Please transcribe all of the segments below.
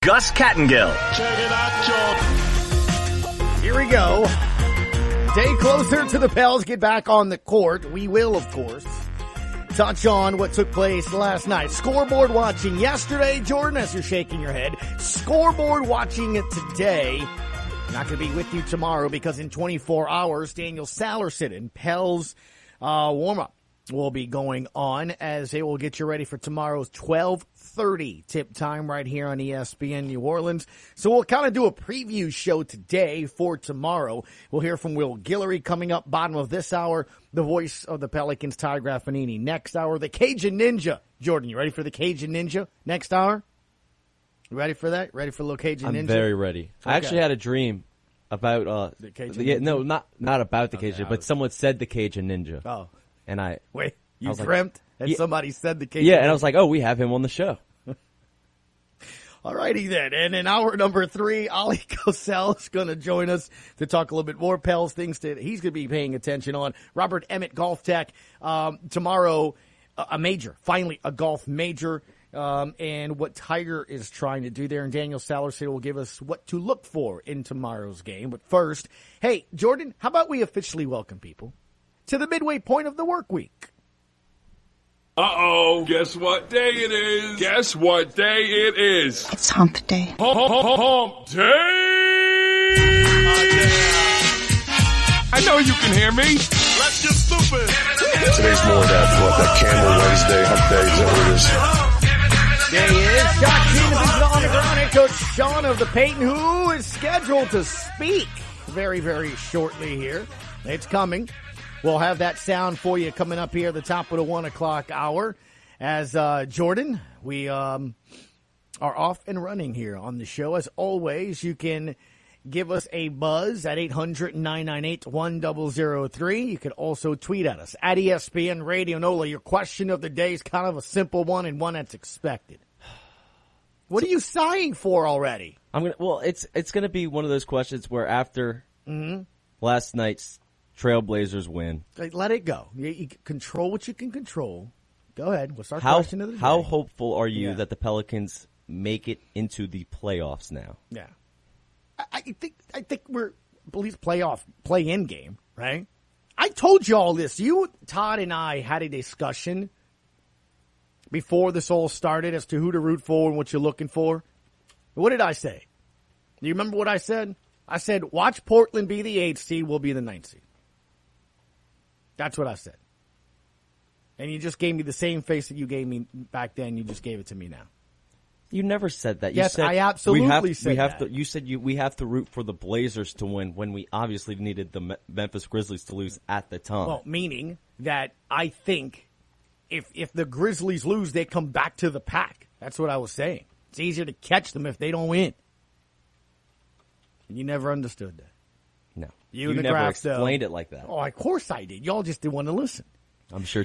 Gus Kattengill. Check it out, John. Here we go. Day closer to the Pels get back on the court. We will, of course, touch on what took place last night. Scoreboard watching yesterday, Jordan, as you're shaking your head. Scoreboard watching it today. Not going to be with you tomorrow because in 24 hours, Daniel Sallerson and Pels warm-up will be going on as they will get you ready for tomorrow's 12:30 tip time right here on ESPN New Orleans. So we'll kind of do a preview show today for tomorrow. We'll hear from Will Guillory coming up bottom of this hour, the voice of the Pelicans, Ty Graffanini. Next hour, the Cajun Ninja. Jordan, you ready for the Cajun Ninja next hour? You ready for that? Ready for the Cajun Ninja? I'm very ready. Okay. I actually had a dream about the Cajun Ninja? No, not about the Cajun, but someone said the Cajun Ninja. Oh. And I dreamt and somebody said the Cajun Ninja? Yeah, and I was like, oh, we have him on the show. All righty then. And in hour number 3, Ali Cosell is going to join us to talk a little bit more Pels things that he's going to be paying attention on. Robert Emmett, Golf Tech. Tomorrow, a major. Finally, a golf major. And what Tiger is trying to do there. And Daniel Sallerson will give us what to look for in tomorrow's game. But first, hey, Jordan, how about we officially welcome people to the midway point of the work week? Uh-oh, guess what day it is? Guess what day it is? It's hump day. Hump day! I know you can hear me. Let's get stupid. Today's more that Camel Wednesday, hump day, is that what it is? There he is, Shot Division on the ground, head coach Sean of the Peyton, who is scheduled to speak very, very shortly here. It's coming. We'll have that sound for you coming up here at the top of the 1 o'clock hour. As Jordan, we are off and running here on the show. As always, you can give us a buzz at 800-998-1003. You can also tweet at us at ESPN Radio NOLA. Your question of the day is kind of a simple one and one that's expected. What are you sighing for already? It's gonna be one of those questions where after last night's Trailblazers win, let it go. You control what you can control. Go ahead. What's our question of the day? How hopeful are you that the Pelicans make it into the playoffs now? Yeah, I think we're at least play-in game, right? I told you all this. You, Todd, and I had a discussion before this all started as to who to root for and what you're looking for. What did I say? Do you remember what I said? I said, watch Portland be the 8th seed, we'll be the 9th seed. That's what I said. And you just gave me the same face that you gave me back then. You just gave it to me now. You never said that. Yes, I absolutely said that. You said we have to root for the Blazers to win when we obviously needed the Memphis Grizzlies to lose at the time. Well, meaning that I think if the Grizzlies lose, they come back to the pack. That's what I was saying. It's easier to catch them if they don't win. And you never understood that. No. You never explained it like that. Oh, of course I did. Y'all just didn't want to listen. I'm sure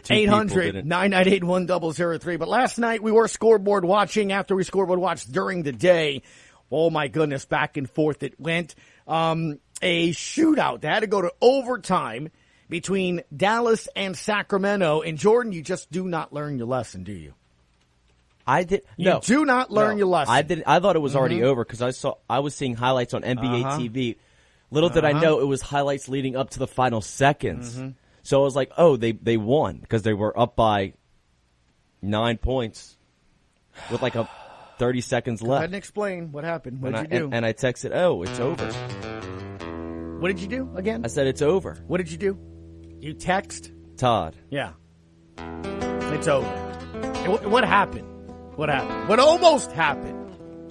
800-998-1003. But last night we were scoreboard watching. After we scoreboard watched during the day, oh my goodness, back and forth it went. A shootout that had to go to overtime between Dallas and Sacramento. And Jordan, you just do not learn your lesson, do you? I did. You do not learn your lesson. I did. I thought it was already over because I was seeing highlights on NBA TV. Little did I know it was highlights leading up to the final seconds. So I was like, oh, they won because they were up by 9 points with like 30 seconds left. Go ahead and explain what happened. What did you do? And I texted, oh, it's over. What did you do again? I said it's over. What did you do? You text? Todd. Yeah. It's over. What happened? What happened? What almost happened?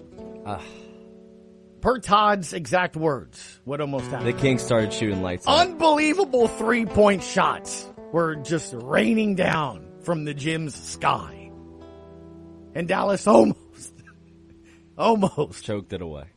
Per Todd's exact words, what almost happened? The Kings started shooting lights out. Unbelievable three-point shots were just raining down from the gym's sky. And Dallas almost choked it away.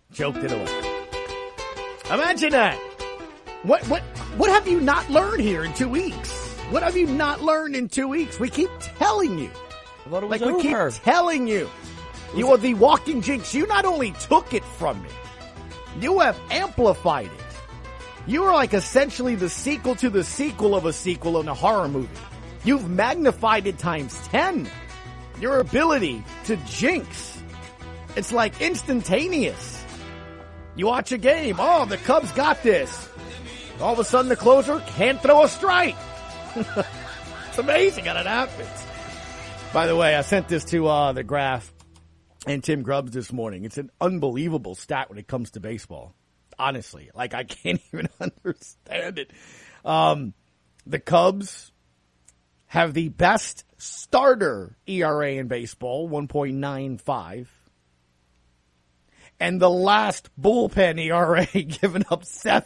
Imagine that. What have you not learned here in 2 weeks? What have you not learned in 2 weeks? We keep telling you. I thought it was over. We keep telling you. You are the walking jinx. You not only took it from me, you have amplified it. You are like essentially the sequel to the sequel of a sequel in a horror movie. You've magnified it times 10. Your ability to jinx It's like instantaneous. You watch a game. Oh, the Cubs got this. All of a sudden, the closer can't throw a strike. It's amazing how that happens. By the way, I sent this to the Graph and Tim Grubbs this morning. It's an unbelievable stat when it comes to baseball. Honestly, like I can't even understand it. The Cubs have the best starter ERA in baseball, 1.95. And the last bullpen ERA giving up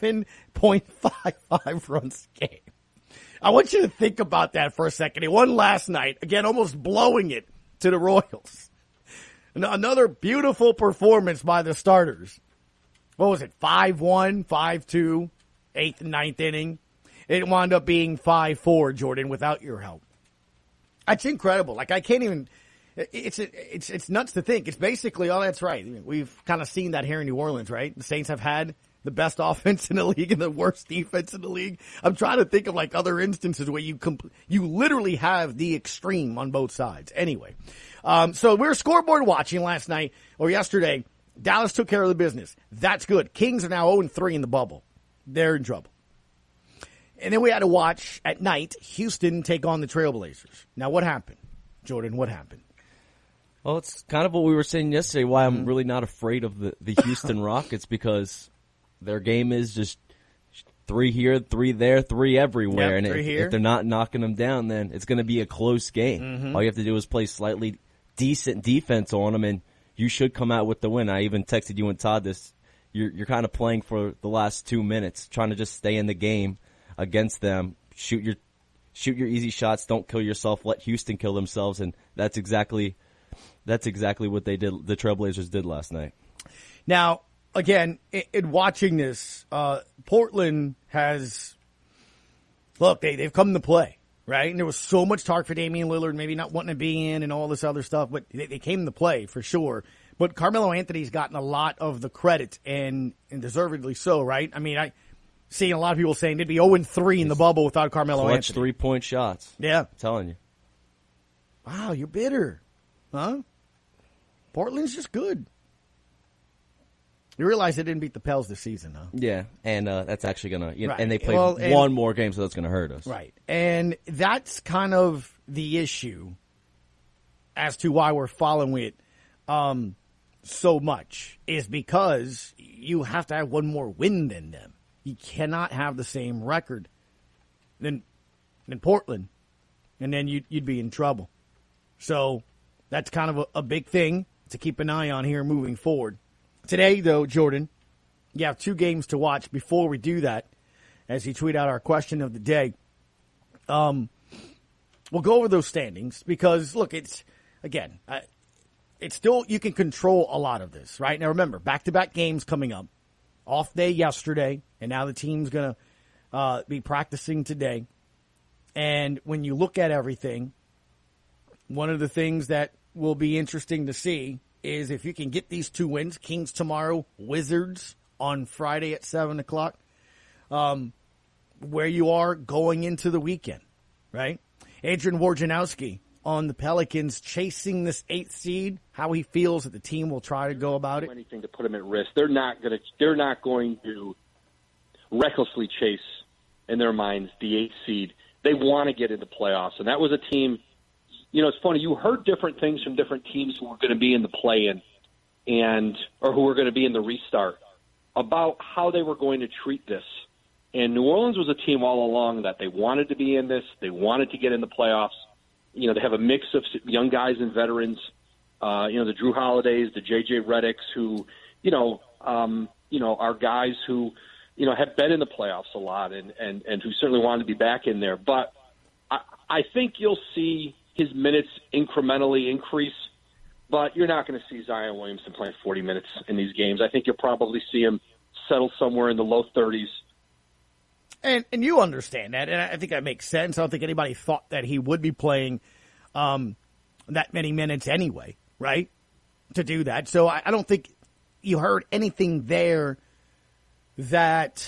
7.55 runs a game. I want you to think about that for a second. He won last night, again, almost blowing it to the Royals. Another beautiful performance by the starters. What was it, 5-1, 5-2, 8th and 9th inning? It wound up being 5-4, Jordan, without your help. That's incredible. Like, I can't even... It's nuts to think. It's basically, oh, that's right. We've kind of seen that here in New Orleans, right? The Saints have had the best offense in the league and the worst defense in the league. I'm trying to think of like other instances where you literally have the extreme on both sides. Anyway, so we were scoreboard watching last night or yesterday. Dallas took care of the business. That's good. Kings are now 0-3 in the bubble. They're in trouble. And then we had to watch at night Houston take on the Trailblazers. Now, what happened, Jordan? What happened? Well, it's kind of what we were saying yesterday, why I'm really not afraid of the Houston Rockets, because their game is just 3 here, 3 there, 3 everywhere. Yep, and if they're not knocking them down, then it's going to be a close game. All you have to do is play slightly decent defense on them, and you should come out with the win. I even texted you and Todd this. You're kind of playing for the last 2 minutes, trying to just stay in the game against them, shoot your easy shots, don't kill yourself, let Houston kill themselves, and that's exactly what they did. The Trailblazers did last night. Now, again, in watching this, Portland has they've come to play, right? And there was so much talk for Damian Lillard, maybe not wanting to be in and all this other stuff, but they came to play for sure. But Carmelo Anthony's gotten a lot of the credit, and deservedly so, right? I mean, seeing a lot of people saying they'd be 0-3 in the bubble without Carmelo Clutch Anthony. 3-point shots. Yeah. I'm telling you. Wow, you're bitter. Huh? Portland's just good. You realize they didn't beat the Pels this season, huh? Yeah, and that's actually going to... Right. And they played one more game, so that's going to hurt us. Right. And that's kind of the issue as to why we're following it so much, is because you have to have one more win than them. You cannot have the same record than Portland, and then you'd be in trouble. So that's kind of a big thing to keep an eye on here moving forward. Today, though, Jordan, you have 2 games to watch. Before we do that, as you tweet out our question of the day, we'll go over those standings because, look, it's still, you can control a lot of this, right? Now, remember, back-to-back games coming up. Off day yesterday, and now the team's going to be practicing today. And when you look at everything, one of the things that will be interesting to see is if you can get these 2 wins, Kings tomorrow, Wizards on Friday at 7 o'clock, where you are going into the weekend, right? Adrian Wojnarowski on the Pelicans chasing this 8th seed, how he feels that the team will try to go about it. Anything to put them at risk. They're not going to recklessly chase, in their minds, the 8th seed. They want to get into playoffs, and that was a team. It's funny. You heard different things from different teams who were going to be in the play-in or who were going to be in the restart about how they were going to treat this. And New Orleans was a team all along that they wanted to be in this. They wanted to get in the playoffs. They have a mix of young guys and veterans. The Drew Holidays, the J.J. Redicks, who, are guys who, have been in the playoffs a lot and who certainly wanted to be back in there. But I think you'll see his minutes incrementally increase, but you're not going to see Zion Williamson playing 40 minutes in these games. I think you'll probably see him settle somewhere in the low 30s. And you understand that, and I think that makes sense. I don't think anybody thought that he would be playing that many minutes anyway, right, to do that. So I don't think you heard anything there that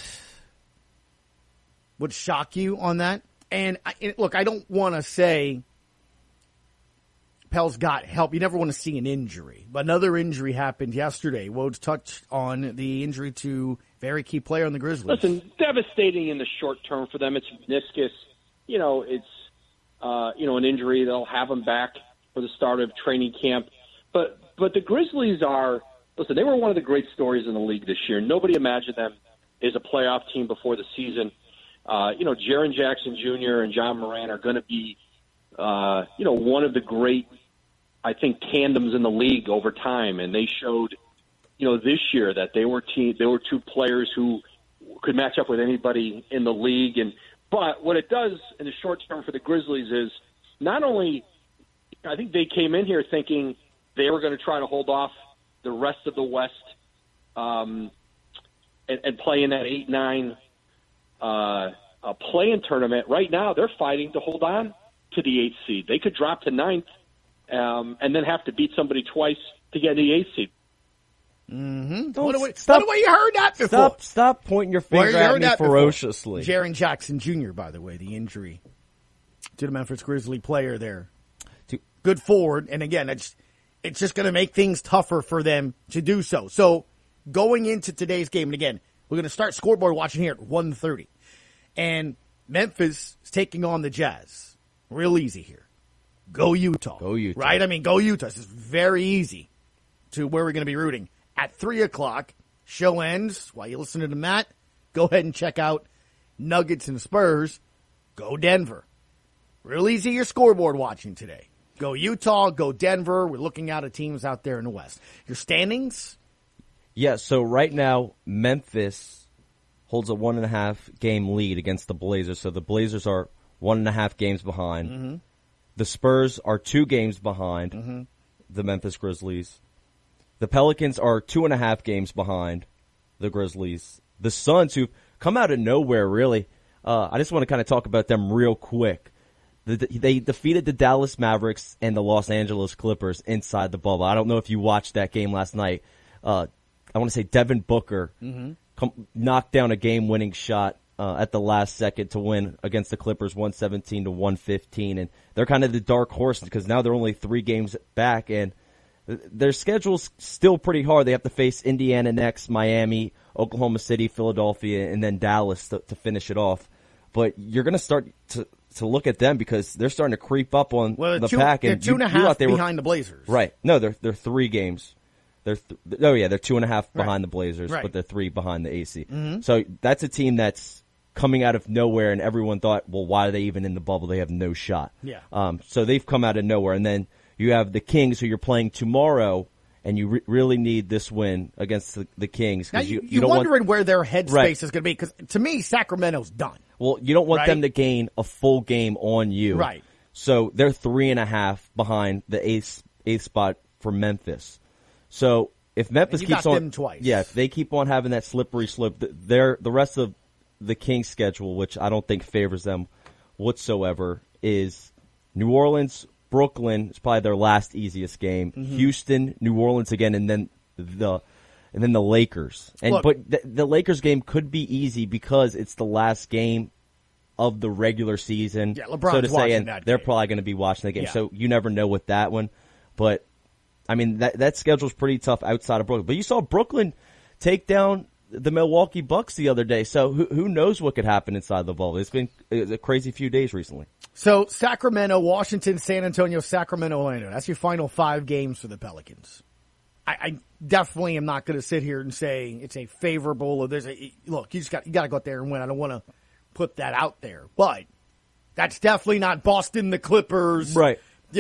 would shock you on that. And look, I don't want to say Pels got help. You never want to see an injury. But another injury happened yesterday. Woj touched on the injury to a very key player on the Grizzlies. Listen, devastating in the short term for them. It's meniscus. It's an injury. They'll have him back for the start of training camp. But the Grizzlies they were one of the great stories in the league this year. Nobody imagined them as a playoff team before the season. Jaren Jackson Jr. and John Moran are going to be, one of the great, I think, tandems in the league over time. And they showed, this year that they were two players who could match up with anybody in the league. But what it does in the short term for the Grizzlies is not only, I think they came in here thinking they were going to try to hold off the rest of the West and play in that 8-9 play-in tournament. Right now, they're fighting to hold on to the 8th seed. They could drop to 9th and then have to beat somebody twice to get the 8th seed. Mm-hmm. What do you heard that before? Stop pointing your finger at me ferociously. Jaren Jackson Jr., by the way, the injury to the Memphis Grizzly player there. Good forward, and again, it's just going to make things tougher for them to do so. So going into today's game, and again, we're going to start scoreboard watching here at 1:30. And Memphis is taking on the Jazz. Real easy here. Go Utah. Go Utah. Right? I mean, go Utah. This is very easy to where we're going to be rooting. At 3 o'clock, show ends. While you listen to Matt, go ahead and check out Nuggets and Spurs. Go Denver. Real easy your scoreboard watching today. Go Utah, go Denver. We're looking out at teams out there in the West. Your standings? Yeah, so right now, Memphis holds a 1.5 game lead against the Blazers. So the Blazers are 1.5 games behind. Mm-hmm. The Spurs are 2 games behind the Memphis Grizzlies. The Pelicans are 2.5 games behind the Grizzlies. The Suns, who've come out of nowhere, really. I just want to kind of talk about them real quick. They defeated the Dallas Mavericks and the Los Angeles Clippers inside the bubble. I don't know if you watched that game last night. I want to say Devin Booker knocked down a game-winning shot at the last second to win against the Clippers 117-115. And they're kind of the dark horse because now they're only 3 games back, and their schedule's still pretty hard. They have to face Indiana next, Miami, Oklahoma City, Philadelphia, and then Dallas to finish it off. But you're going to start to look at them because they're starting to creep up on the pack. They're 2.5 behind the Blazers. Right. No, they're 3 games. They're 2.5 behind the Blazers, but they're 3 behind the AC. Mm-hmm. So that's a team that's coming out of nowhere, and everyone thought, well, why are they even in the bubble? They have no shot. Yeah. So they've come out of nowhere. And then you have the Kings, who you're playing tomorrow, and you really need this win against the Kings. Now, you're wondering where their headspace is going to be, because to me, Sacramento's done. Well, you don't want them to gain a full game on you. Right. So they're 3.5 behind the eighth spot for Memphis. So if Memphis keeps on, them twice. Yeah, if they keep on having that slippery slope, the rest of the Kings' schedule, which I don't think favors them whatsoever, is New Orleans, Brooklyn is probably their last easiest game. Mm-hmm. Houston, New Orleans again, and then the Lakers. But the Lakers game could be easy because it's the last game of the regular season. Yeah, LeBron's so to say, watching and that they're game. probably going to be watching the game. Yeah. So you never know with that one. But I mean that schedule's pretty tough outside of Brooklyn. But you saw Brooklyn take down the Milwaukee Bucks the other day. So who knows what could happen inside the bubble? It's been a crazy few days recently. So Sacramento, Washington, San Antonio, Sacramento, Orlando. That's your final 5 games for the Pelicans. I definitely am not going to sit here and say it's a favorable or look, you got to go out there and win. I don't want to put that out there, but that's definitely not Boston, the Clippers, right?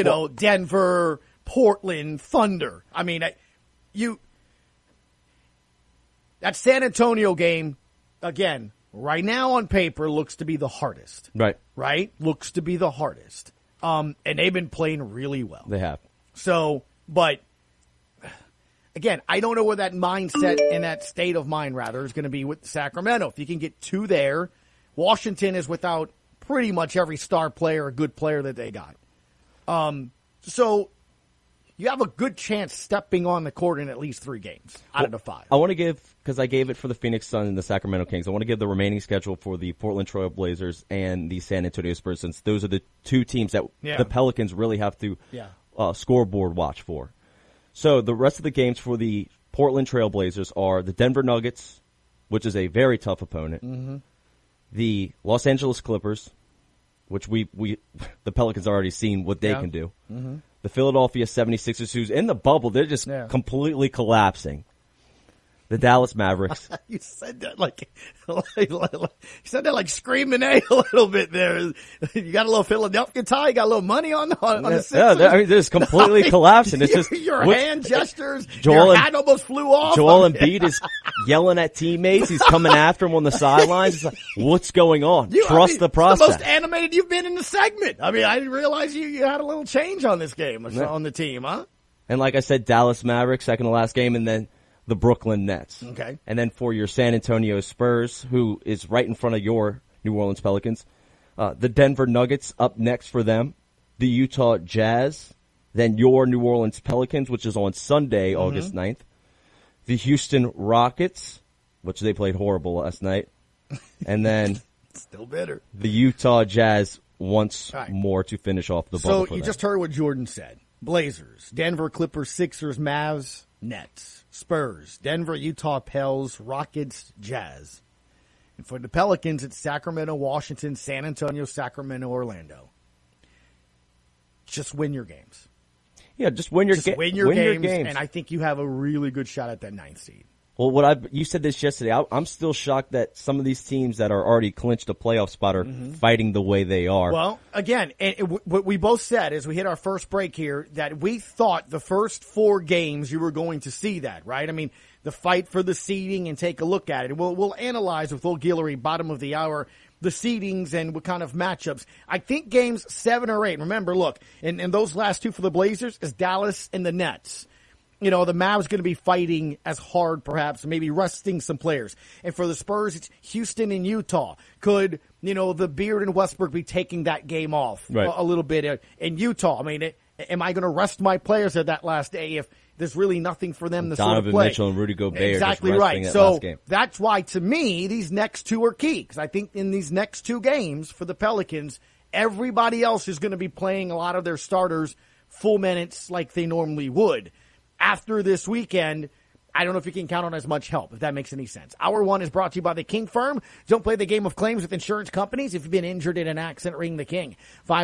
Denver, Portland, Thunder. I mean, that San Antonio game, again, right now on paper looks to be the hardest. Right? Looks to be the hardest. And they've been playing really well. They have. So, but again, I don't know where that mindset and that state of mind, rather, is going to be with Sacramento. If you can get 2 there, Washington is without pretty much every star player, a good player that they got. So you have a good chance stepping on the court in at least 3 games out of the 5. I want to give, because I gave it for the Phoenix Suns and the Sacramento Kings, I want to give the remaining schedule for the Portland Trail Blazers and the San Antonio Spurs, since those are the 2 teams that the Pelicans really have to scoreboard watch for. So the rest of the games for the Portland Trailblazers are the Denver Nuggets, which is a very tough opponent, the Los Angeles Clippers, which we the Pelicans already seen what they can do, the Philadelphia 76ers, who's in the bubble, they're just completely collapsing. The Dallas Mavericks. You said that like screaming A a little bit there. You got a little Philadelphia tie. You got a little money on the Sixers. Yeah, I mean, they're just completely collapsing. It's just your hand gestures. Your hat almost flew off. Joel Embiid is yelling at teammates. He's coming after him on the sidelines. It's like, what's going on? Trust the process. It's the most animated you've been in the segment. I mean, I didn't realize you had a little change on this game on the team, huh? And like I said, Dallas Mavericks, second to last game, and then the Brooklyn Nets. Okay. And then for your San Antonio Spurs, who is right in front of your New Orleans Pelicans, the Denver Nuggets up next for them, the Utah Jazz, then your New Orleans Pelicans, which is on Sunday, August 9th, the Houston Rockets, which they played horrible last night, and then still bitter, the Utah Jazz once more to finish off the bubble. So you just heard what Jordan said. Blazers, Denver, Clippers, Sixers, Mavs, Nets. Spurs, Denver, Utah, Pels, Rockets, Jazz. And for the Pelicans, it's Sacramento, Washington, San Antonio, Sacramento, Orlando. Just win your games. Yeah, just win your games. And I think you have a really good shot at that 9th seed. Well, you said this yesterday. I'm still shocked that some of these teams that are already clinched a playoff spot are fighting the way they are. Well, again, what we both said as we hit our first break here, that we thought the first 4 games you were going to see that, right? I mean, the fight for the seeding and take a look at it. We'll analyze with Will Guillory, bottom of the hour, the seedings and what kind of matchups. I think games 7 or 8, remember, look, and those last 2 for the Blazers is Dallas and the Nets. You know, the Mavs going to be fighting as hard, perhaps, maybe resting some players. And for the Spurs, it's Houston and Utah. Could, the Beard and Westbrook be taking that game off a little bit in Utah? I mean, am I going to rest my players at that last day if there's really nothing for them to Donovan sort of play? Mitchell and Rudy Gobert exactly just right. That so last game. That's why, to me, these next 2 are key. Because I think in these next 2 games for the Pelicans, everybody else is going to be playing a lot of their starters full minutes like they normally would. After this weekend, I don't know if you can count on as much help, if that makes any sense. Hour 1 is brought to you by the King Firm. Don't play the game of claims with insurance companies. If you've been injured in an accident, ring the King.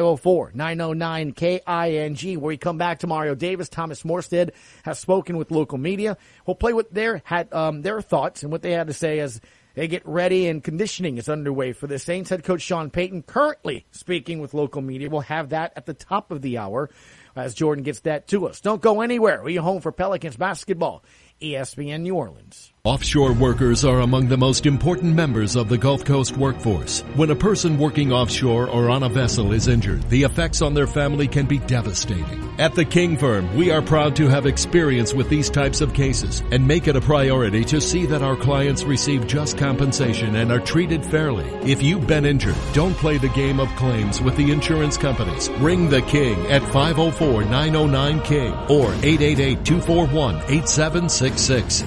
504-909-KING. Where we come back to Mario Davis. Thomas Morstead has spoken with local media. We'll play with their thoughts and what they had to say as they get ready and conditioning is underway for the Saints. Head coach Sean Payton currently speaking with local media. We'll have that at the top of the hour as Jordan gets that to us. Don't go anywhere. We're home for Pelicans basketball. ESPN New Orleans. Offshore workers are among the most important members of the Gulf Coast workforce. When a person working offshore or on a vessel is injured, the effects on their family can be devastating. At the King Firm, we are proud to have experience with these types of cases and make it a priority to see that our clients receive just compensation and are treated fairly. If you've been injured, don't play the game of claims with the insurance companies. Ring the King at 504-909-KING or 888-241-8766.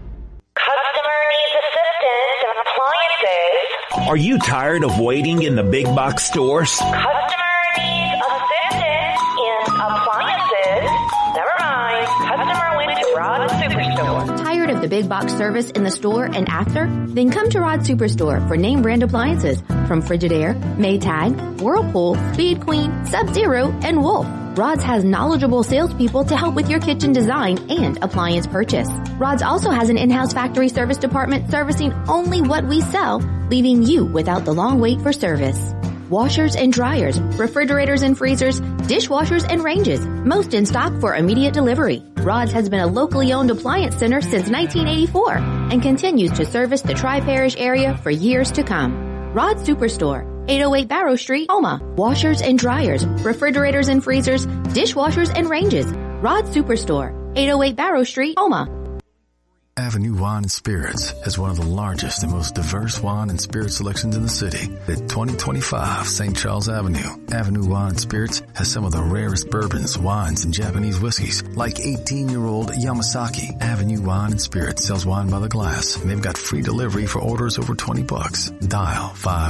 Are you tired of waiting in the big box stores? Customer needs assistance in appliances. Never mind. Customer went to Rod Superstore. Tired of the big box service in the store and after? Then come to Rod Superstore for name brand appliances from Frigidaire, Maytag, Whirlpool, Speed Queen, Sub-Zero, and Wolf. Rods has knowledgeable salespeople to help with your kitchen design and appliance purchase. Rods also has an in-house factory service department servicing only what we sell, leaving you without the long wait for service. Washers and dryers, refrigerators and freezers, dishwashers and ranges, most in stock for immediate delivery. Rods has been a locally owned appliance center since 1984 and continues to service the Tri-Parish area for years to come. Rod Superstore, 808 Barrow Street, Houma. Washers and dryers, refrigerators and freezers, dishwashers and ranges. Rod Superstore, 808 Barrow Street, Houma. Avenue Wine and Spirits has one of the largest and most diverse wine and spirit selections in the city. At 2025 St. Charles Avenue, Avenue Wine and Spirits has some of the rarest bourbons, wines, and Japanese whiskeys, like 18-year-old Yamasaki. Avenue Wine and Spirits sells wine by the glass, and they've got free delivery for orders over $20. Dial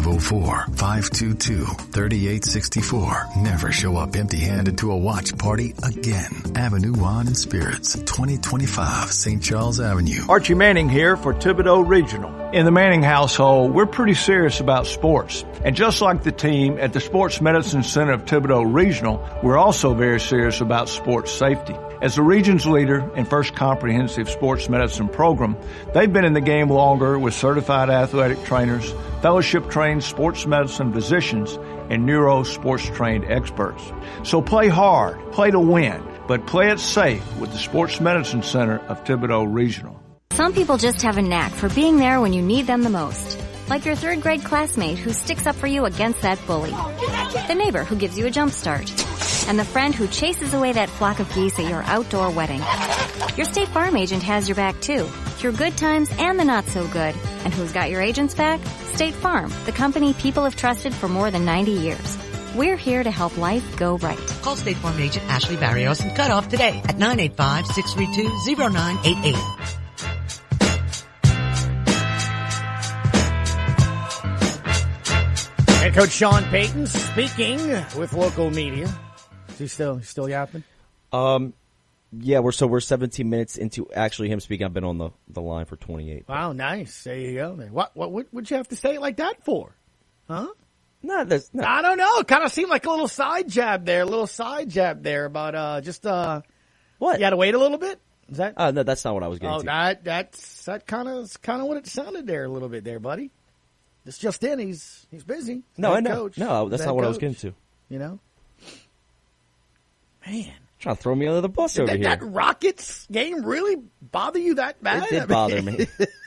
504-522-3864. Never show up empty-handed to a watch party again. Avenue Wine and Spirits, 2025 St. Charles Avenue. Archie Manning here for Thibodeau Regional. In the Manning household, we're pretty serious about sports. And just like the team at the Sports Medicine Center of Thibodeau Regional, we're also very serious about sports safety. As the region's leader in First Comprehensive Sports Medicine Program, they've been in the game longer with certified athletic trainers, fellowship-trained sports medicine physicians, and neuro sports-trained experts. So play hard, play to win, but play it safe with the Sports Medicine Center of Thibodeau Regional. Some people just have a knack for being there when you need them the most. Like your third grade classmate who sticks up for you against that bully. The neighbor who gives you a jump start. And the friend who chases away that flock of geese at your outdoor wedding. Your State Farm agent has your back too, through good times and the not so good. And who's got your agent's back? State Farm, the company people have trusted for more than 90 years. We're here to help life go right. Call State Farm agent Ashley Barrios and cut off today at 985-632-0988. Head coach Sean Payton speaking with local media. Is he still yapping? Yeah, we're 17 minutes into actually him speaking. I've been on the line for 28. Wow, nice. There you go. What would you have to say it like that for? Huh? No. I don't know. It kind of seemed like a little side jab there about just what? You had to wait a little bit? Is that? No, that's not what I was getting to. That's kind of what it sounded there a little bit there, buddy. It's just in. He's busy. No, I know. Coach. No, that's not what I was getting to. You know? Man. Trying to throw me under the bus over here. That Rockets game really bother you that bad? It did bother me.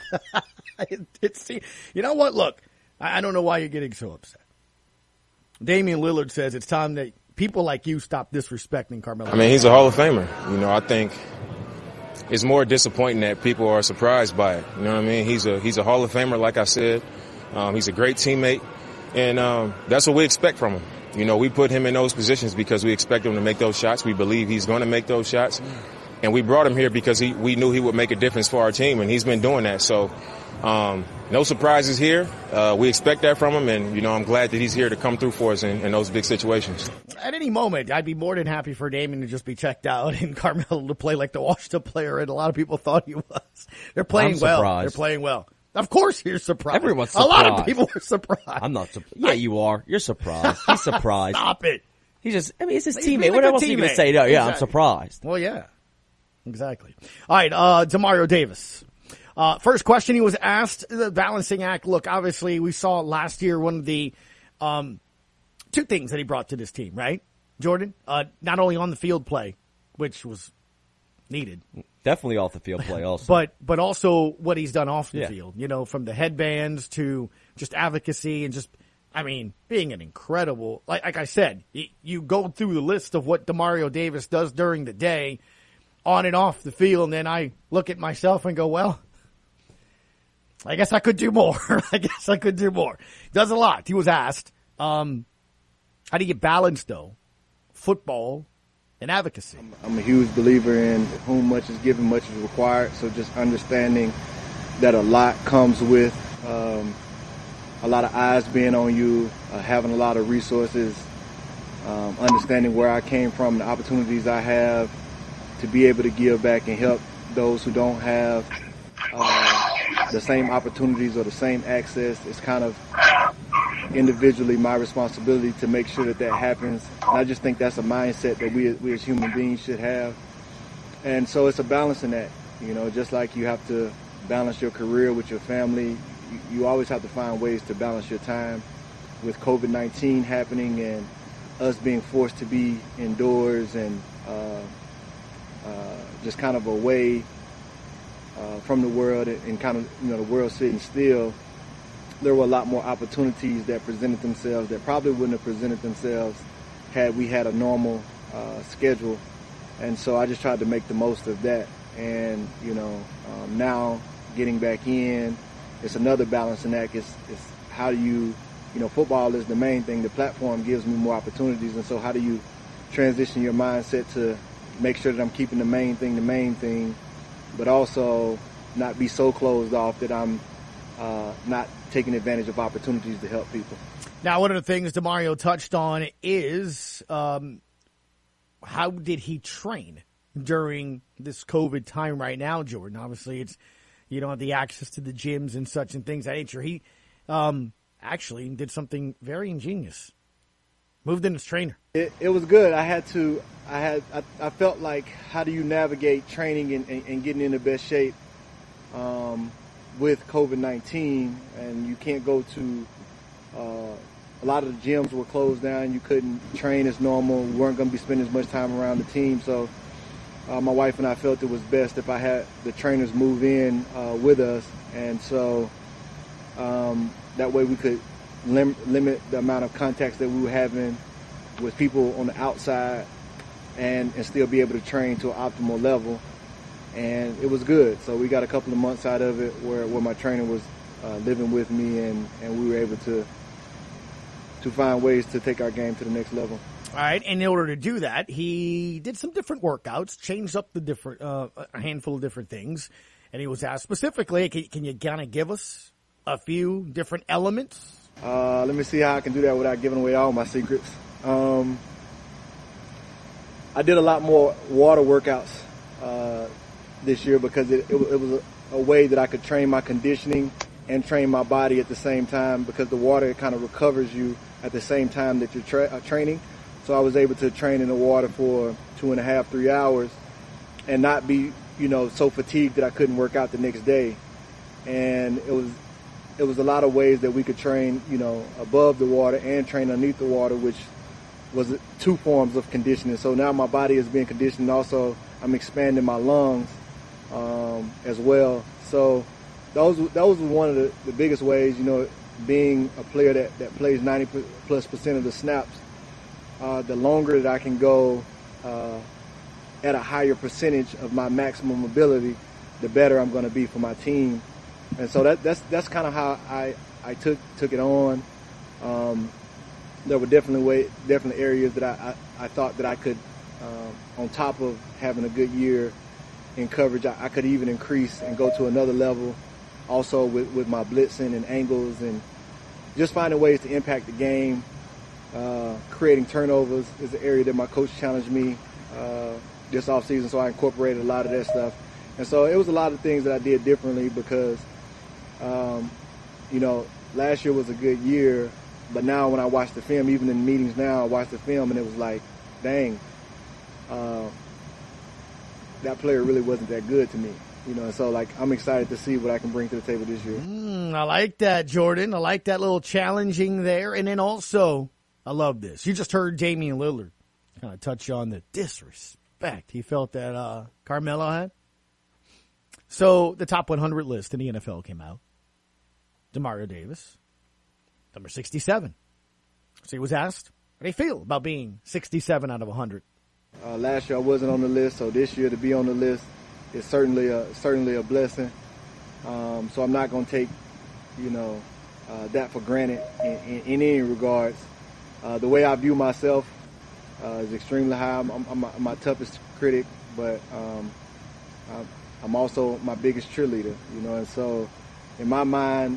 You know what? Look, I don't know why you're getting so upset. Damian Lillard says it's time that people like you stop disrespecting Carmelo. I mean, he's a Hall of Famer. You know, I think it's more disappointing that people are surprised by it. You know what I mean? He's a Hall of Famer, like I said. He's a great teammate, and that's what we expect from him. You know, we put him in those positions because we expect him to make those shots. We believe he's going to make those shots. And we brought him here because we knew he would make a difference for our team, and he's been doing that. So no surprises here. We expect that from him, and, you know, I'm glad that he's here to come through for us in those big situations. At any moment, I'd be more than happy for Damian to just be checked out and Carmelo to play like the Washington player, and a lot of people thought he was. They're playing well. They're playing well. Of course you're surprised. Everyone's surprised. A lot of people are surprised. I'm not surprised. Yeah, you are. You're surprised. He's surprised. Stop it. It's his teammate. What else are you going to say? No, yeah, exactly. I'm surprised. Well, yeah. Exactly. All right, Demario Davis. First question he was asked, the balancing act. Look, obviously we saw last year one of the two things that he brought to this team, right, Jordan? Not only on the field play, which was needed. Definitely off the field play also. But also what he's done off the field, you know, from the headbands to just advocacy and just, I mean, being an incredible, like I said, you go through the list of what Demario Davis does during the day on and off the field, and then I look at myself and go, well, I guess I could do more. Does a lot. He was asked, how do you get balance, though? Football and advocacy. I'm a huge believer in whom much is given, much is required. So just understanding that a lot comes with a lot of eyes being on you, having a lot of resources, understanding where I came from, the opportunities I have to be able to give back and help those who don't have the same opportunities or the same access. It's kind of individually my responsibility to make sure that happens. And I just think that's a mindset that we as human beings should have. And so it's a balancing act, you know, just like you have to balance your career with your family. You always have to find ways to balance your time. With COVID-19 happening and us being forced to be indoors and just kind of away from the world and kind of, you know, the world sitting still, there were a lot more opportunities that presented themselves that probably wouldn't have presented themselves had we had a normal schedule. And so I just tried to make the most of that. And, now getting back in, it's another balancing act. It's how do you, football is the main thing. The platform gives me more opportunities. And so how do you transition your mindset to make sure that I'm keeping the main thing, but also not be so closed off that I'm not taking advantage of opportunities to help people. Now, one of the things DeMario touched on is how did he train during this COVID time right now, Jordan? Obviously, it's you don't have the access to the gyms and such and things of that nature. He actually did something very ingenious. Moved in as trainer. It was good. I felt like, how do you navigate training and getting in the best shape with COVID-19? And you can't go to a lot of the gyms were closed down. You couldn't train as normal. We weren't going to be spending as much time around the team. So my wife and I felt it was best if I had the trainers move in with us. And so that way we could limit the amount of contacts that we were having with people on the outside and still be able to train to an optimal level. And it was good. So we got a couple of months out of it where my trainer was living with me, and we were able to find ways to take our game to the next level. All right, and in order to do that, he did some different workouts, changed up the different a handful of different things, and he was asked specifically, can you kind of give us a few different elements? Let me see how I can do that without giving away all my secrets. I did a lot more water workouts this year because it was a way that I could train my conditioning and train my body at the same time, because the water kind of recovers you at the same time that you're training. So I was able to train in the water for 2.5, 3 hours and not be, so fatigued that I couldn't work out the next day. And it was a lot of ways that we could train, above the water and train underneath the water, which was 2 forms of conditioning. So now my body is being conditioned. Also, I'm expanding my lungs as well. So those was one of the biggest ways, being a player that plays 90+% of the snaps. The longer that I can go at a higher percentage of my maximum ability, the better I'm going to be for my team. And so that's kind of how I took it on. There were definitely areas that I thought that I could, on top of having a good year in coverage, I could even increase and go to another level. Also with my blitzing and angles and just finding ways to impact the game. Creating turnovers is an area that my coach challenged me this offseason, so I incorporated a lot of that stuff. And so it was a lot of things that I did differently because, last year was a good year, but now when I watch the film, even in meetings now, I watch the film and it was like, dang, that player really wasn't that good to me. So I'm excited to see what I can bring to the table this year. I like that, Jordan. I like that little challenging there. And then also, I love this. You just heard Damian Lillard kind of touch on the disrespect he felt that Carmelo had. So the top 100 list in the NFL came out. DeMario Davis, number 67. So he was asked, how do you feel about being 67 out of 100? Last year I wasn't on the list, so this year to be on the list is certainly a blessing. So I'm not going to take, that for granted in any regards. The way I view myself is extremely high. I'm my toughest critic, but I'm also my biggest cheerleader, and so in my mind,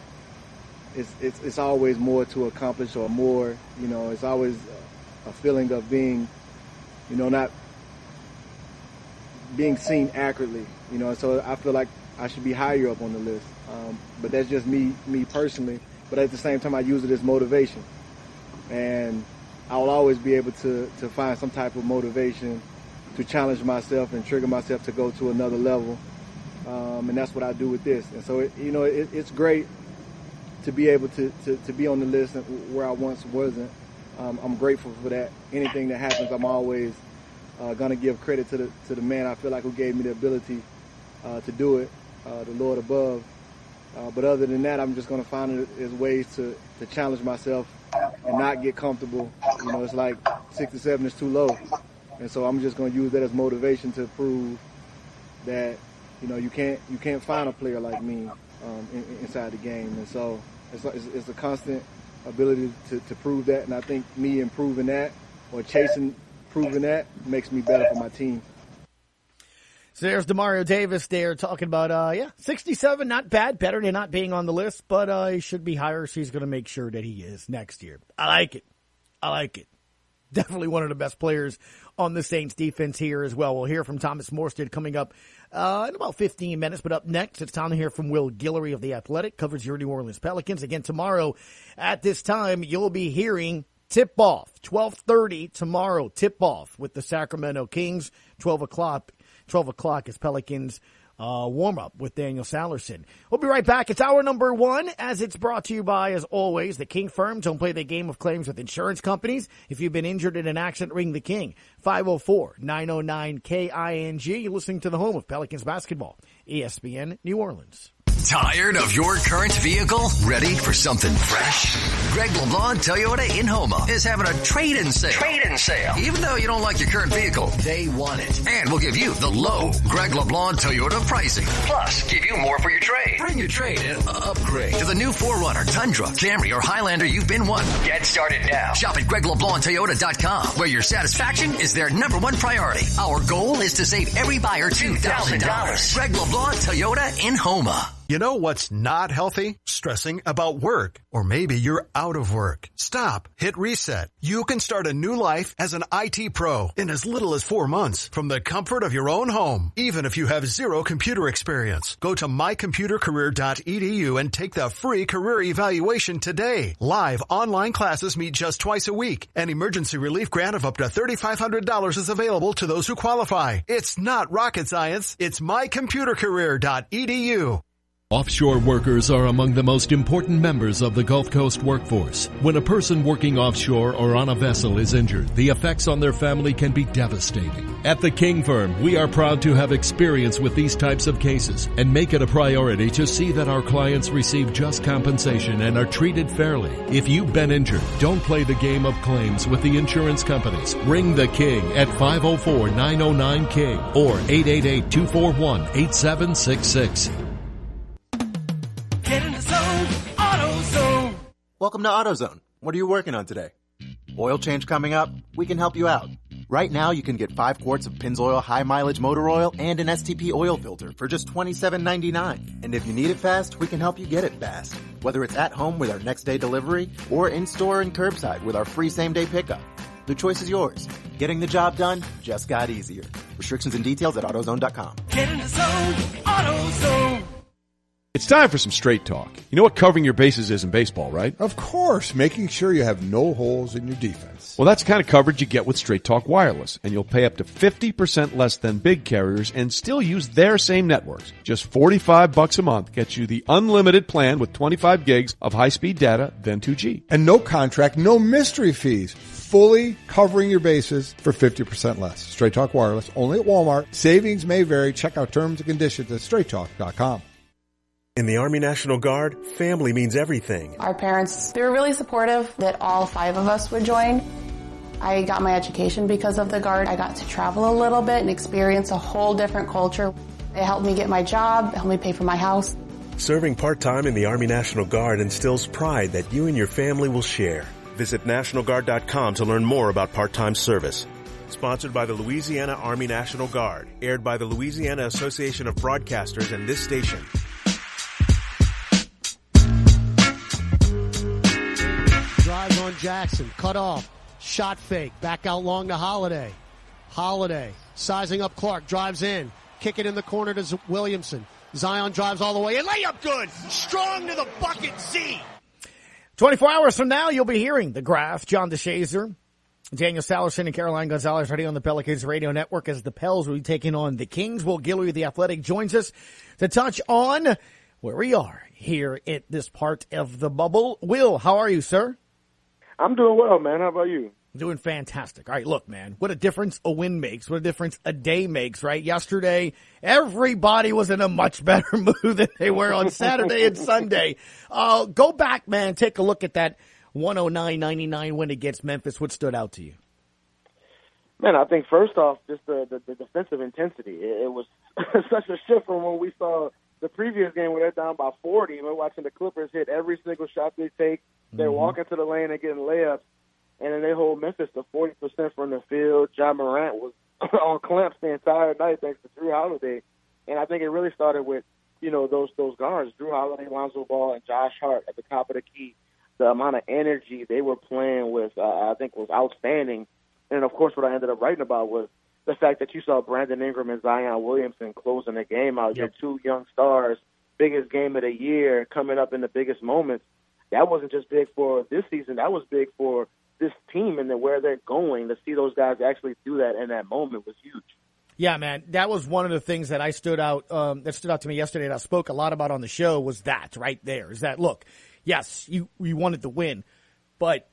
it's always more to accomplish or more, it's always a feeling of being, not being seen accurately, so I feel like I should be higher up on the list. But that's just me personally. But at the same time, I use it as motivation. And I will always be able to find some type of motivation to challenge myself and trigger myself to go to another level. And that's what I do with this. And so, it's great to be able to be on the list where I once wasn't. I'm grateful for that. Anything that happens, I'm always going to give credit to the man I feel like who gave me the ability to do it, the Lord above. But other than that, I'm just going to find it as ways to challenge myself and not get comfortable. It's like 67 is too low. And so I'm just going to use that as motivation to prove that, you can't find a player like me inside the game. And so it's a constant ability to prove that. And I think me improving that or chasing proving that makes me better for my team. So there's Demario Davis there talking about, 67, not bad, better than not being on the list, but he should be higher, so he's going to make sure that he is next year. I like it. Definitely one of the best players on the Saints defense here as well. We'll hear from Thomas Morstead coming up in about 15 minutes, but up next, it's time to hear from Will Guillory of The Athletic, covers your New Orleans Pelicans. Again, tomorrow at this time, you'll be hearing tip-off, 12:30 tomorrow, tip-off with the Sacramento Kings, 12 o'clock is Pelicans warm-up with Daniel Sallerson. We'll be right back. It's hour number 1, as it's brought to you by, as always, the King Firm. Don't play the game of claims with insurance companies. If you've been injured in an accident, ring the King. 504-909-KING. You're listening to the home of Pelicans basketball, ESPN New Orleans. Tired of your current vehicle? Ready for something fresh? Greg LeBlanc Toyota in Houma is having a trade-in sale. Even though you don't like your current vehicle, they want it. And we'll give you the low Greg LeBlanc Toyota pricing. Plus, give you more for your trade. Bring your trade and upgrade to the new 4Runner, Tundra, Camry, or Highlander you've been wanting. Get started now. Shop at GregLeBlancToyota.com, where your satisfaction is their number one priority. Our goal is to save every buyer $2,000. Greg LeBlanc Toyota in Houma. You know what's not healthy? Stressing about work. Or maybe you're out of work. Stop. Hit reset. You can start a new life as an IT pro in as little as 4 months from the comfort of your own home, even if you have zero computer experience. Go to mycomputercareer.edu and take the free career evaluation today. Live online classes meet just twice a week. An emergency relief grant of up to $3,500 is available to those who qualify. It's not rocket science. It's mycomputercareer.edu. Offshore workers are among the most important members of the Gulf Coast workforce. When a person working offshore or on a vessel is injured, the effects on their family can be devastating. At the King Firm, we are proud to have experience with these types of cases and make it a priority to see that our clients receive just compensation and are treated fairly. If you've been injured, don't play the game of claims with the insurance companies. Ring the King at 504-909-KING or 888-241-8766. Get in the zone, AutoZone. Welcome to AutoZone. What are you working on today? Oil change coming up? We can help you out. Right now, you can get 5 quarts of Pennzoil high mileage motor oil and an STP oil filter for just $27.99. And if you need it fast, we can help you get it fast. Whether it's at home with our next day delivery or in store and curbside with our free same day pickup. The choice is yours. Getting the job done just got easier. Restrictions and details at AutoZone.com. Get in the zone, AutoZone. It's time for some straight talk. You know what covering your bases is in baseball, right? Of course, making sure you have no holes in your defense. Well, that's the kind of coverage you get with Straight Talk Wireless, and you'll pay up to 50% less than big carriers and still use their same networks. Just $45 a month gets you the unlimited plan with 25 gigs of high-speed data, then 2G. And no contract, no mystery fees. Fully covering your bases for 50% less. Straight Talk Wireless, only at Walmart. Savings may vary. Check out terms and conditions at straighttalk.com. In the Army National Guard, family means everything. Our parents, they were really supportive that all 5 of us would join. I got my education because of the Guard. I got to travel a little bit and experience a whole different culture. It helped me get my job, it helped me pay for my house. Serving part-time in the Army National Guard instills pride that you and your family will share. Visit NationalGuard.com to learn more about part-time service. Sponsored by the Louisiana Army National Guard. Aired by the Louisiana Association of Broadcasters and this station. Drives on Jackson, cut off, shot fake, back out long to Holiday. Holiday, sizing up Clark, drives in, kick it in the corner to Williamson. Zion drives all the way, and layup good, strong to the bucket, Z. 24 hours from now, you'll be hearing the Graph, John DeShazer, Daniel Sallerson, and Caroline Gonzalez ready on the Pelicans Radio Network as the Pels will be taking on the Kings. Will Guillory, the Athletic, joins us to touch on where we are here at this part of the bubble. Will, how are you, sir? I'm doing well, man. How about you? Doing fantastic. All right, look, man, what a difference a win makes, what a difference a day makes, right? Yesterday, everybody was in a much better mood than they were on Saturday and Sunday. Go back, man, take a look at that 109-99 win against Memphis. What stood out to you? Man, I think first off, just the defensive intensity. It was such a shift from when we saw the previous game where they're down by 40. We're watching the Clippers hit every single shot they take. They're walking to the lane and getting layups, and then they hold Memphis to 40% from the field. Ja Morant was on clamps the entire night thanks to Drew Holiday. And I think it really started with, those guards, Drew Holiday, Lonzo Ball, and Josh Hart at the top of the key. The amount of energy they were playing with, I think, was outstanding. And, of course, what I ended up writing about was the fact that you saw Brandon Ingram and Zion Williamson closing the game out. Your two young stars, biggest game of the year, coming up in the biggest moments. That wasn't just big for this season. That was big for this team and where they're going. To see those guys actually do that in that moment was huge. Yeah, man, that was one of the things that stood out to me yesterday and I spoke a lot about on the show was that right there is that, look, yes, you wanted to win, but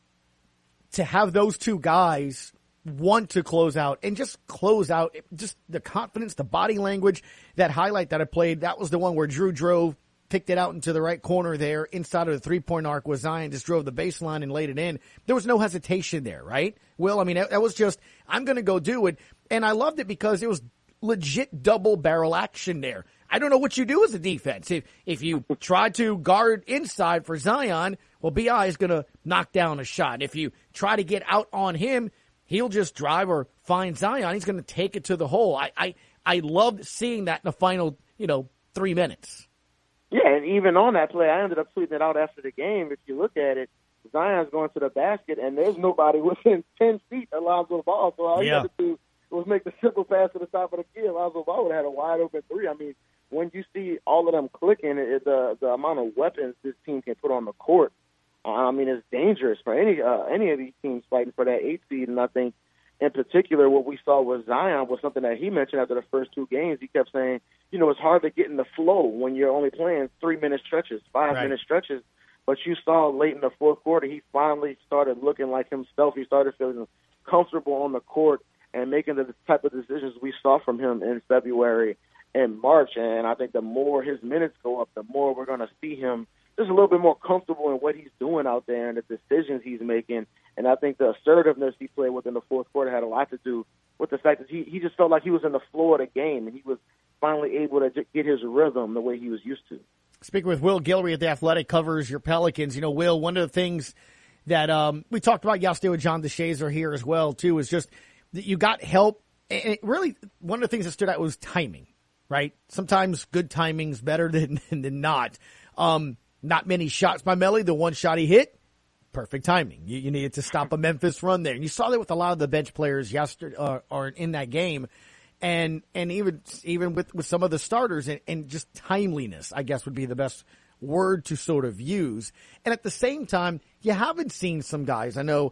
to have those two guys want to close out and just close out, just the confidence, the body language, that highlight that I played, that was the one where Drew drove, kicked it out into the right corner there inside of the three-point arc where Zion just drove the baseline and laid it in. There was no hesitation there, right? Will, I mean, that was just, I'm going to go do it. And I loved it because it was legit double barrel action there. I don't know what you do as a defense. If you try to guard inside for Zion, well, B.I. is going to knock down a shot. If you try to get out on him, he'll just drive or find Zion. He's going to take it to the hole. I loved seeing that in the final, 3 minutes. Yeah, and even on that play, I ended up tweeting it out after the game. If you look at it, Zion's going to the basket, and there's nobody within 10 feet of Lonzo Ball. So all he had to do was make the simple pass to the top of the key, and Lonzo Ball would have had a wide-open three. I mean, when you see all of them clicking, the amount of weapons this team can put on the court, it's dangerous for any of these teams fighting for that 8th seed. And I think, in particular, what we saw with Zion was something that he mentioned after the first two games. He kept saying, it's hard to get in the flow when you're only playing 3-minute stretches, 5-minute stretches. But you saw late in the fourth quarter, he finally started looking like himself. He started feeling comfortable on the court and making the type of decisions we saw from him in February and March. And I think the more his minutes go up, the more we're going to see him just a little bit more comfortable in what he's doing out there and the decisions he's making. And I think the assertiveness he played with in the fourth quarter had a lot to do with the fact that he just felt like he was in the flow of the game, and he was finally able to get his rhythm the way he was used to. Speaking with Will Guillory at The Athletic, covers your Pelicans. Will, one of the things that we talked about yesterday with John DeShazer here as well, too, is just that you got help. And really, one of the things that stood out was timing, right? Sometimes good timing's better than not. Not many shots by Melly. The one shot he hit, perfect timing. You needed to stop a Memphis run there. And you saw that with a lot of the bench players yesterday or in that game. And even with some of the starters and just timeliness, I guess would be the best word to sort of use. And at the same time, you haven't seen some guys. I know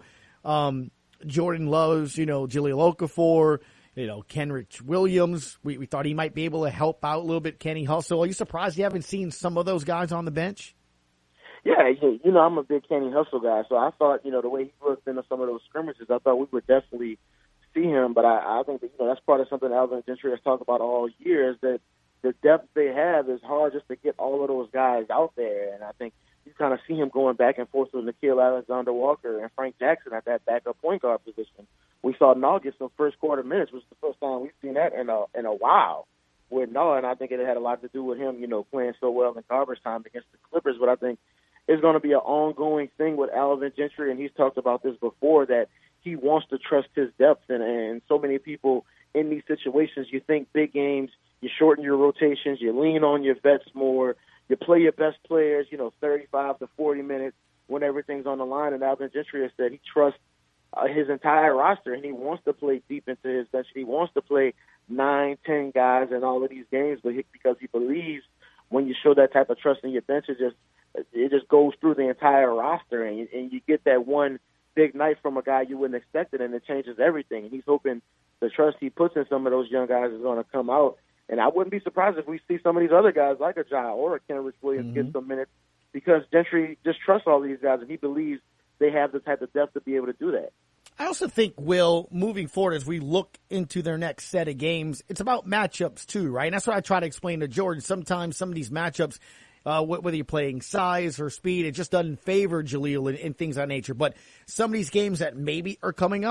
Jordan Love's, Jahlil Okafor, Kenrich Williams. We thought he might be able to help out a little bit. Kenny Hustle. Are you surprised you haven't seen some of those guys on the bench? Yeah, I'm a big Kenny Hustle guy, so I thought, the way he looked into some of those scrimmages, I thought we would definitely see him. But I think that, that's part of something Alvin Gentry has talked about all year, is that the depth they have is hard just to get all of those guys out there. And I think you kind of see him going back and forth with Nickeil Alexander-Walker and Frank Jackson at that backup point guard position. We saw Nall get some first quarter minutes, which is the first time we've seen that in a while with Nall, and I think it had a lot to do with him, playing so well in garbage time against the Clippers. But I think it's going to be an ongoing thing with Alvin Gentry, and he's talked about this before, that he wants to trust his depth. And so many people in these situations, you think big games, you shorten your rotations, you lean on your vets more, you play your best players, 35 to 40 minutes when everything's on the line. And Alvin Gentry has said he trusts his entire roster, and he wants to play deep into his bench. He wants to play 9, 10 guys in all of these games, but because he believes when you show that type of trust in your bench, it just goes through the entire roster, and you get that one big night from a guy you wouldn't expect it, and it changes everything. And he's hoping the trust he puts in some of those young guys is going to come out. And I wouldn't be surprised if we see some of these other guys like a Ja or a Kenrich Williams get some minutes, because Gentry just trusts all these guys, and he believes they have the type of depth to be able to do that. I also think, Will, moving forward as we look into their next set of games, it's about matchups too, right? And that's what I try to explain to Jordan. Sometimes some of these matchups, whether you're playing size or speed, it just doesn't favor Jahlil and things of that nature. But some of these games that maybe are coming up,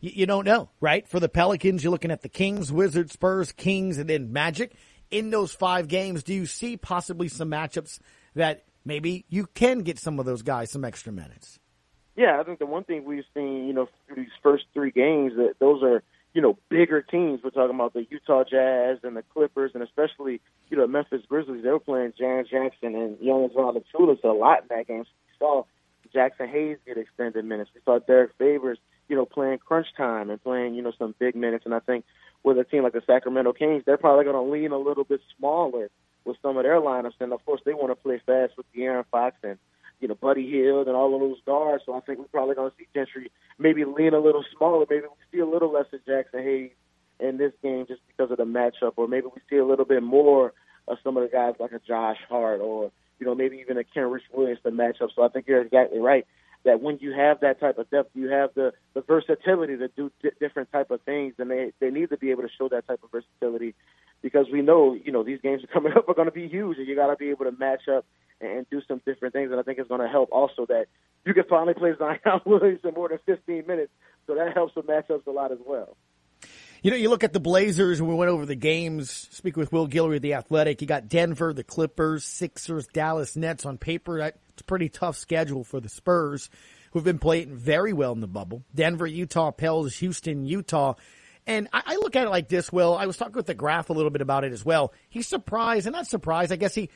you don't know, right? For the Pelicans, you're looking at the Kings, Wizards, Spurs, Kings, and then Magic. In those 5 games, do you see possibly some matchups that maybe you can get some of those guys some extra minutes? Yeah, I think the one thing we've seen, through these first 3 games, that those are, bigger teams. We're talking about the Utah Jazz and the Clippers, and especially, Memphis Grizzlies. They were playing Jaren Jackson and Jonas Valanciunas a lot in that game. So we saw Jackson Hayes get extended minutes. We saw Derek Favors, playing crunch time and playing, some big minutes. And I think with a team like the Sacramento Kings, they're probably going to lean a little bit smaller with some of their lineups. And, of course, they want to play fast with De'Aaron Fox and, Buddy Hield and all of those guards. So I think we're probably going to see Gentry maybe lean a little smaller. Maybe we see a little less of Jackson Hayes in this game just because of the matchup. Or maybe we see a little bit more of some of the guys like a Josh Hart or, maybe even a Kenrich Williams to match up. So I think you're exactly right that when you have that type of depth, you have the versatility to do different type of things, and they need to be able to show that type of versatility because we know, these games are coming up are going to be huge, and you got to be able to match up and do some different things. And I think it's going to help also that you can finally play Zion Williamson more than 15 minutes, so that helps with matchups a lot as well. You look at the Blazers, and we went over the games, speaking with Will Guillory of The Athletic. You got Denver, the Clippers, Sixers, Dallas Nets on paper. That's a pretty tough schedule for the Spurs, who've been playing very well in the bubble. Denver, Utah, Pels, Houston, Utah. And I look at it like this, Will. I was talking with the Graph a little bit about it as well. He's surprised, and not surprised, I guess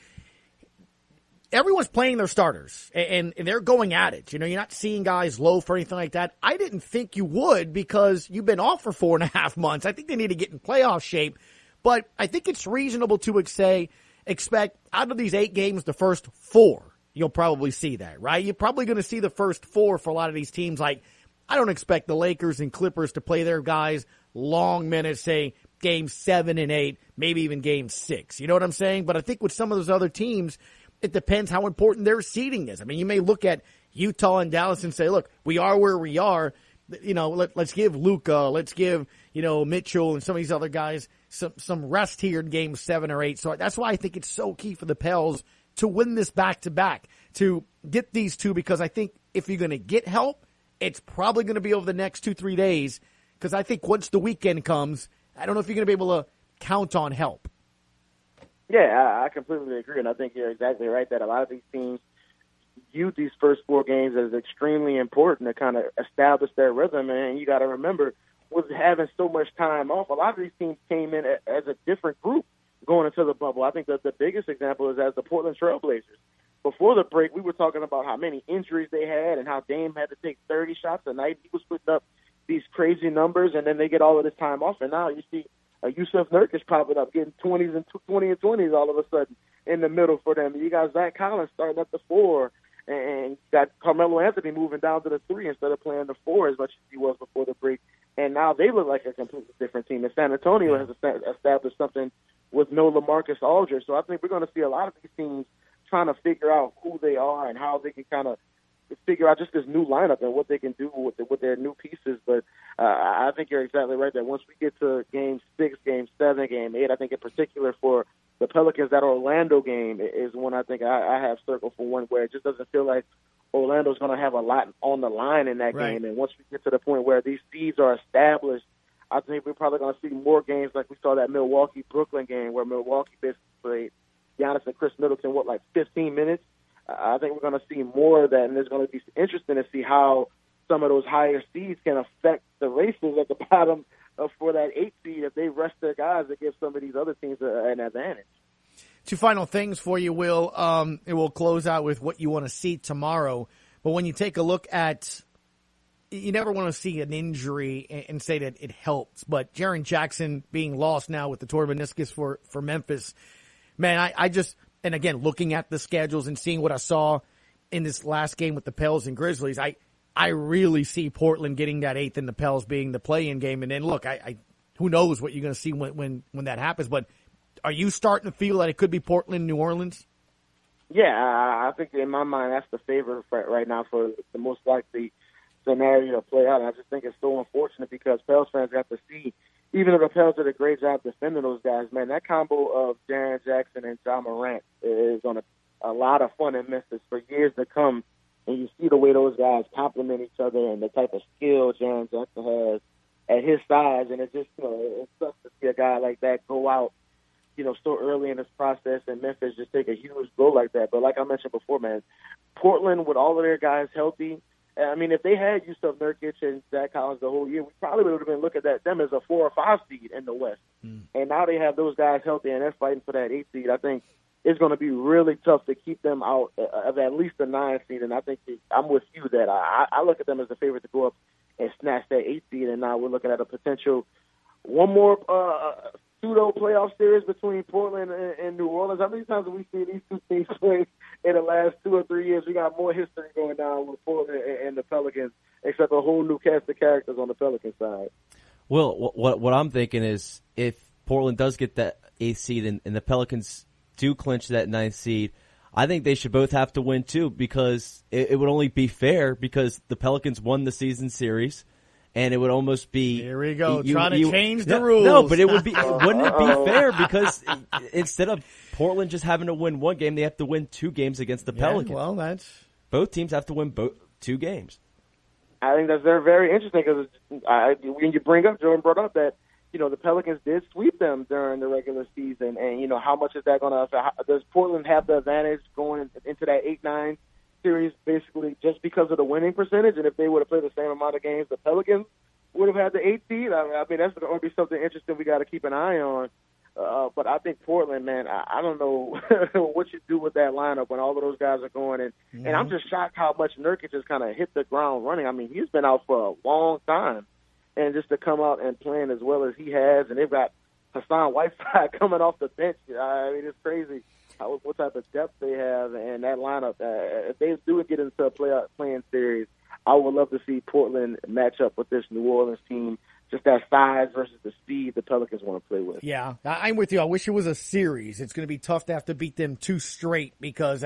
everyone's playing their starters, and they're going at it. You're not seeing guys loaf or anything like that. I didn't think you would because you've been off for 4.5 months. I think they need to get in playoff shape. But I think it's reasonable to expect out of these 8 games, the first 4, you'll probably see that, right? You're probably going to see the first 4 for a lot of these teams. Like, I don't expect the Lakers and Clippers to play their guys long minutes, say, game 7 and 8, maybe even game 6. You know what I'm saying? But I think with some of those other teams, it depends how important their seeding is. I mean, you may look at Utah and Dallas and say, look, we are where we are. Let's give Luka, let's give, Mitchell and some of these other guys some rest here in game 7 or 8. So that's why I think it's so key for the Pels to win this back-to-back, to get these 2, because I think if you're going to get help, it's probably going to be over the next 2-3 days, because I think once the weekend comes, I don't know if you're going to be able to count on help. Yeah, I completely agree, and I think you're exactly right that a lot of these teams view these first 4 games as extremely important to kind of establish their rhythm. And you got to remember, with having so much time off, a lot of these teams came in as a different group going into the bubble. I think that the biggest example is as the Portland Trail Blazers. Before the break, we were talking about how many injuries they had and how Dame had to take 30 shots a night. He was putting up these crazy numbers, and then they get all of this time off, and now you see Yusuf Nurkic popping up, getting 20s and 20s all of a sudden in the middle for them. You got Zach Collins starting at the 4, and you got Carmelo Anthony moving down to the 3 instead of playing the 4 as much as he was before the break. And now they look like a completely different team. And San Antonio has established something with no LaMarcus Aldridge. So I think we're going to see a lot of these teams trying to figure out who they are and how they can kind of figure out just this new lineup and what they can do with their new pieces. But I think you're exactly right that once we get to game 6, game 7, game 8, I think in particular for the Pelicans, that Orlando game is one I think I have circled for one where it just doesn't feel like Orlando's going to have a lot on the line in that game. And once we get to the point where these seeds are established, I think we're probably going to see more games like we saw that Milwaukee-Brooklyn game where Milwaukee basically played Giannis and Chris Middleton, 15 minutes? I think we're going to see more of that, and it's going to be interesting to see how some of those higher seeds can affect the races at the bottom for that 8 seed if they rest their guys that give some of these other teams an advantage. 2 final things for you, Will. And we'll close out with what you want to see tomorrow. But when you take a look at, you never want to see an injury and say that it helps. But Jaren Jackson being lost now with the torn meniscus for Memphis, man, I just, and again, looking at the schedules and seeing what I saw in this last game with the Pels and Grizzlies, I really see Portland getting that 8th and the Pels being the play-in game. And then look, who knows what you're going to see when that happens. But are you starting to feel that it could be Portland, New Orleans? Yeah, I think in my mind that's the favorite right now for the most likely scenario to play out. And I just think it's so unfortunate because Pels fans got to see, even though the Pels did a great job defending those guys, man, that combo of Jaren Jackson and Ja Morant is on a lot of fun in Memphis for years to come. And you see the way those guys complement each other and the type of skill Jaren Jackson has at his size, and it just, it sucks to see a guy like that go out, so early in this process, and Memphis just take a huge blow like that. But like I mentioned before, man, Portland with all of their guys healthy, I mean, if they had Yusuf Nurkic and Zach Collins the whole year, we probably would have been looking at them as a 4 or 5 seed in the West. And now they have those guys healthy, and they're fighting for that 8 seed. I think it's going to be really tough to keep them out of at least the 9 seed. And I think I'm with you that I look at them as the favorite to go up and snatch that 8 seed. And now we're looking at a potential one more pseudo playoff series between Portland and New Orleans. How many times have we seen these two teams play in the last 2 or 3 years? We got more history going down with Portland and the Pelicans, except a whole new cast of characters on the Pelican side. Well, what I'm thinking is if Portland does get that 8th seed and the Pelicans do clinch that 9th seed, I think they should both have to win too, because it would only be fair because the Pelicans won the season series. And it would almost be... Here we go, trying to change the rules. No, but wouldn't it be fair? Because instead of Portland just having to win 1 game, they have to win 2 games against the Pelicans. Well, that's... Both teams have to win 2 games. I think that's very interesting because when you bring up, Jordan brought up that, the Pelicans did sweep them during the regular season. And, how much is that going to affect? Does Portland have the advantage going into that 8-9 series basically just because of the winning percentage? And if they would have played the same amount of games, the Pelicans would have had the 8th seed. I mean, that's going to be something interesting we got to keep an eye on. But I think Portland, man, I don't know what you do with that lineup when all of those guys are going. And I'm just shocked how much Nurkic has kind of hit the ground running. I mean, he's been out for a long time. And just to come out and playing as well as he has, and they've got Hassan Whiteside coming off the bench. I mean, it's crazy what type of depth they have and that lineup. If they do get into a playing series, I would love to see Portland match up with this New Orleans team. Just that size versus the speed the Pelicans want to play with. Yeah, I'm with you. I wish it was a series. It's going to be tough to have to beat them 2 straight because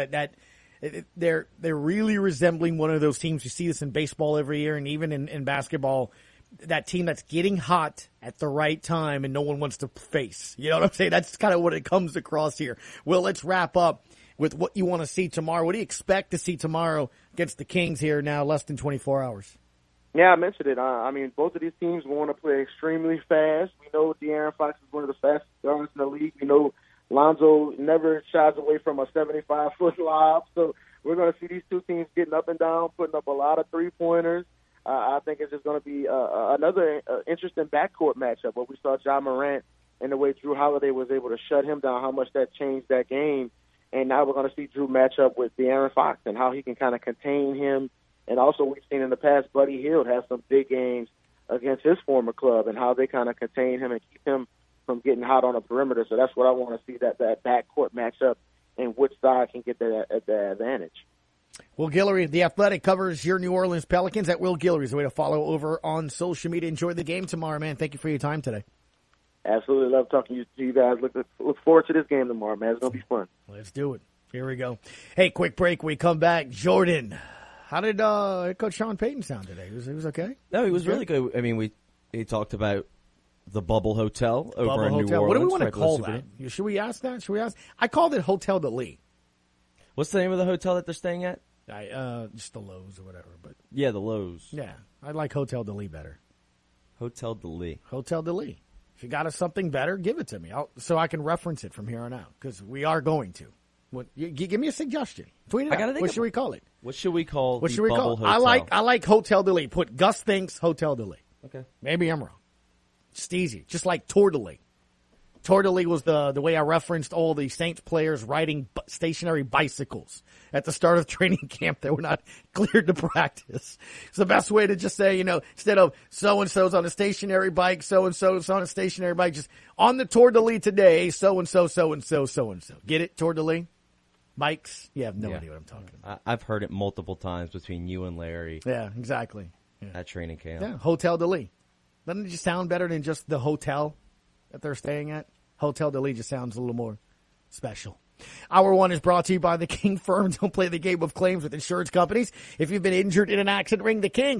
they're really resembling one of those teams. You see this in baseball every year, and even in basketball. That team that's getting hot at the right time and no one wants to face. You know what I'm saying? That's kind of what it comes across here. Well, let's wrap up with what you want to see tomorrow. What do you expect to see tomorrow against the Kings here now less than 24 hours? Yeah, I mentioned it. I mean, both of these teams want to play extremely fast. We know De'Aaron Fox is one of the fastest guards in the league. We know Lonzo never shies away from a 75-foot lob. So we're going to see these two teams getting up and down, putting up a lot of three-pointers. I think it's just going to be another interesting backcourt matchup where we saw Ja Morant and the way Drew Holiday was able to shut him down, how much that changed that game. And now we're going to see Drew match up with De'Aaron Fox and how he can kind of contain him. And also we've seen in the past Buddy Hield have some big games against his former club and how they kind of contain him and keep him from getting hot on the perimeter. So that's what I want to see, that backcourt matchup and which side can get that advantage. Will Guillory, The Athletic, covers your New Orleans Pelicans. At Will Guillory is the way to follow over on social media. Enjoy the game tomorrow, man. Thank you for your time today. Absolutely love talking to you guys. Look forward to this game tomorrow, man. It's going to be fun. Let's do it. Here we go. Hey, quick break. We come back. Jordan, how did Coach Sean Payton sound today? He was okay? No, he was really good. I mean, he talked about the Bubble Hotel over in New Orleans. What do we want to call that? Should we ask that? I called it Hotel de Lee. What's the name of the hotel that they're staying at? Just the Lowe's or whatever. But yeah, the Lowe's. Yeah, I like Hotel de Lee better. Hotel de Lee. Hotel de Lee. If you got us something better, give it to me so I can reference it from here on out because we are going to. Give me a suggestion. Tweet it out. What should we call it? What should we call What the should we Bubble call it? Hotel? I like Hotel de Lee. Put Gus thinks Hotel de Lee. Okay. Maybe I'm wrong. Just easy. Just like Tour de Lee. Tour de Lee was the way I referenced all the Saints players riding stationary bicycles at the start of training camp that were not cleared to practice. It's the best way to just say, instead of so-and-so's on a stationary bike, so-and-so's on a stationary bike, just on the Tour de Lee today, so-and-so, so-and-so, so-and-so. Get it, Tour de Lee? Bikes? You have no idea what I'm talking about. I've heard it multiple times between you and Larry. Yeah, exactly. At training camp. Yeah, Hotel de Lee. Doesn't it just sound better than just the hotel that they're staying at? Hotel de Lee just sounds a little more special. Hour one is brought to you by the King Firm. Don't play the game of claims with insurance companies. If you've been injured in an accident, ring the King.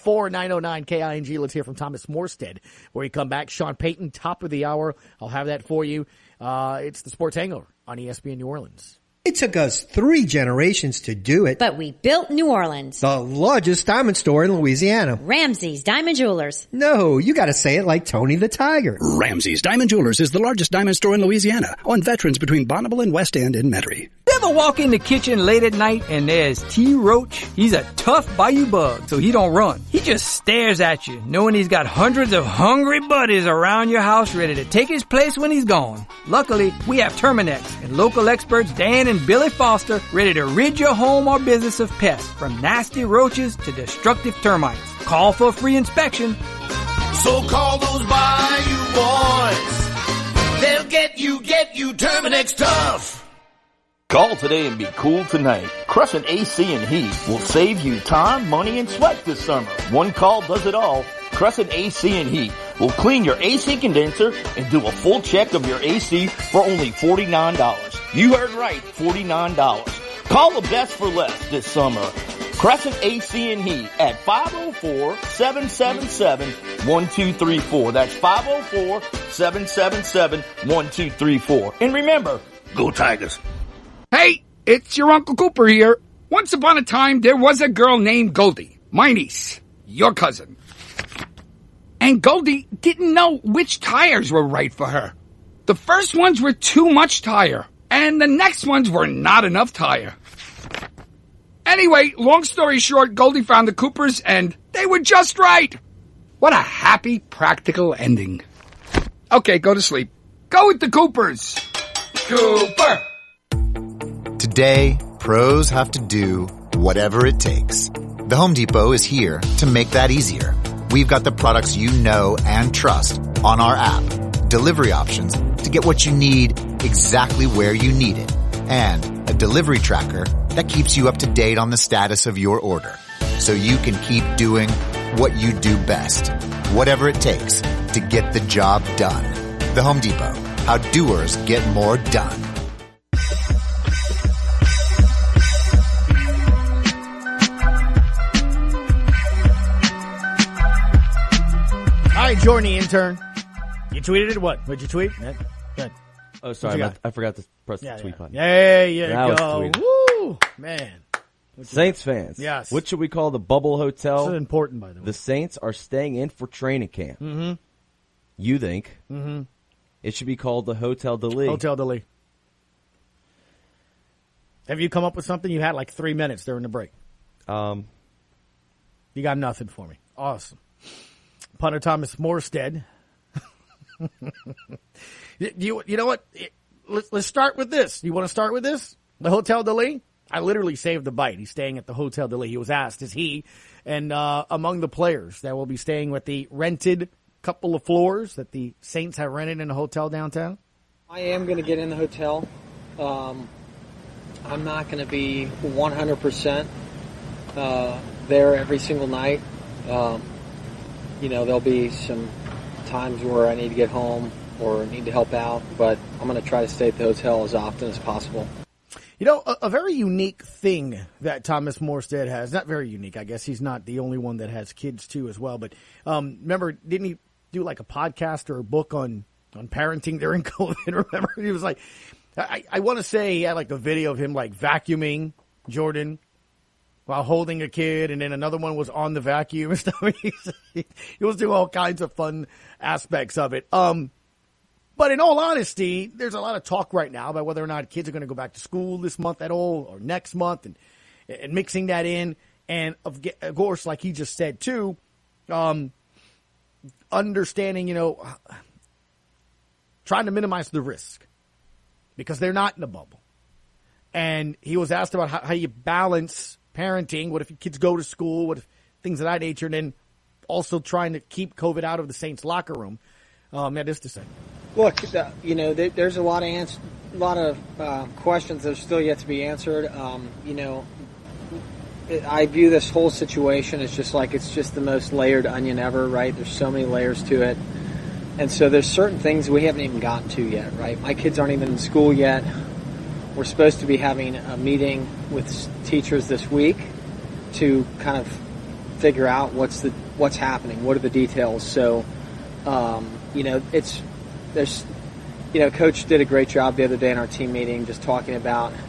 504-909-KING. Let's hear from Thomas Morstead. Where we come back, Sean Payton, top of the hour. I'll have that for you. It's the Sports Hangover on ESPN New Orleans. It took us 3 generations to do it. But we built New Orleans, the largest diamond store in Louisiana. Ramsey's Diamond Jewelers. No, you gotta say it like Tony the Tiger. Ramsey's Diamond Jewelers is the largest diamond store in Louisiana on Veterans between Bonneville and West End in Metairie. You ever walk in the kitchen late at night and there's T. Roach? He's a tough bayou bug, so he don't run. He just stares at you, knowing he's got hundreds of hungry buddies around your house ready to take his place when he's gone. Luckily, we have Terminex and local experts Dan and Billy Foster ready to rid your home or business of pests, from nasty roaches to destructive termites. Call for a free inspection. So call those Bayou boys. They'll get you Terminex tough. Call today and be cool tonight. Crescent AC and Heat will save you time, money, and sweat this summer. One call does it all. Crescent AC and Heat will clean your AC condenser and do a full check of your AC for only $49. You heard right, $49. Call the best for less this summer. Crescent AC and Heat at 504-777-1234. That's 504-777-1234. And remember, go Tigers. Hey, it's your Uncle Cooper here. Once upon a time, there was a girl named Goldie, my niece, your cousin. And Goldie didn't know which tires were right for her. The first ones were too much tire, and the next ones were not enough tire. Anyway, long story short, Goldie found the Coopers, and they were just right. What a happy, practical ending. Okay, go to sleep. Go with the Coopers. Cooper! Today, pros have to do whatever it takes. The Home Depot is here to make that easier. We've got the products you know and trust on our app, delivery options to get what you need exactly where you need it, and a delivery tracker that keeps you up to date on the status of your order, so you can keep doing what you do best, whatever it takes to get the job done. The Home Depot, how doers get more done. All right, Jordan, the intern. You tweeted it? What? What'd you tweet? Good. Oh, sorry. I forgot to press the tweet button. There you go. Woo! Man. Saints fans. Yes. What should we call the bubble hotel? This is important, by the way. The Saints are staying in for training camp. Mm-hmm. You think Mm-hmm. it should be called the Hotel de Lee. Hotel de Lee. Have you come up with something? You had like 3 minutes during the break. You got nothing for me. Awesome. Punter Thomas Morstead. You know what? Let's start with this. You want to start with this? The Hotel de Lee? I literally saved the bite. He's staying at the Hotel de Lee. He was asked, is he and among the players that will be staying with the rented couple of floors that the Saints have rented in a hotel downtown? I am going to get in the hotel. I'm not going to be 100% there every single night. There'll be some times where I need to get home or need to help out, but I'm going to try to stay at the hotel as often as possible. You know, a very unique thing that Thomas Morstead has, not very unique, I guess he's not the only one that has kids too as well, but remember, didn't he do like a podcast or a book on parenting during COVID? Remember, he was like, I want to say he had like a video of him like vacuuming Jordan while holding a kid, and then another one was on the vacuum and stuff. He was doing all kinds of fun aspects of it. But in all honesty, there's a lot of talk right now about whether or not kids are going to go back to school this month at all or next month, and mixing that in. And of course, like he just said too, understanding, trying to minimize the risk because they're not in a bubble. And he was asked about how you balance parenting. What if your kids go to school? What if things of that nature? And then also trying to keep COVID out of the Saints locker room. That is to say. Look, there's a lot of questions that are still yet to be answered. I view this whole situation as just like it's just the most layered onion ever, right? There's so many layers to it. And so there's certain things we haven't even gotten to yet, right? My kids aren't even in school yet. We're supposed to be having a meeting with teachers this week to kind of figure out what's happening, what are the details. So, Coach did a great job the other day in our team meeting just talking about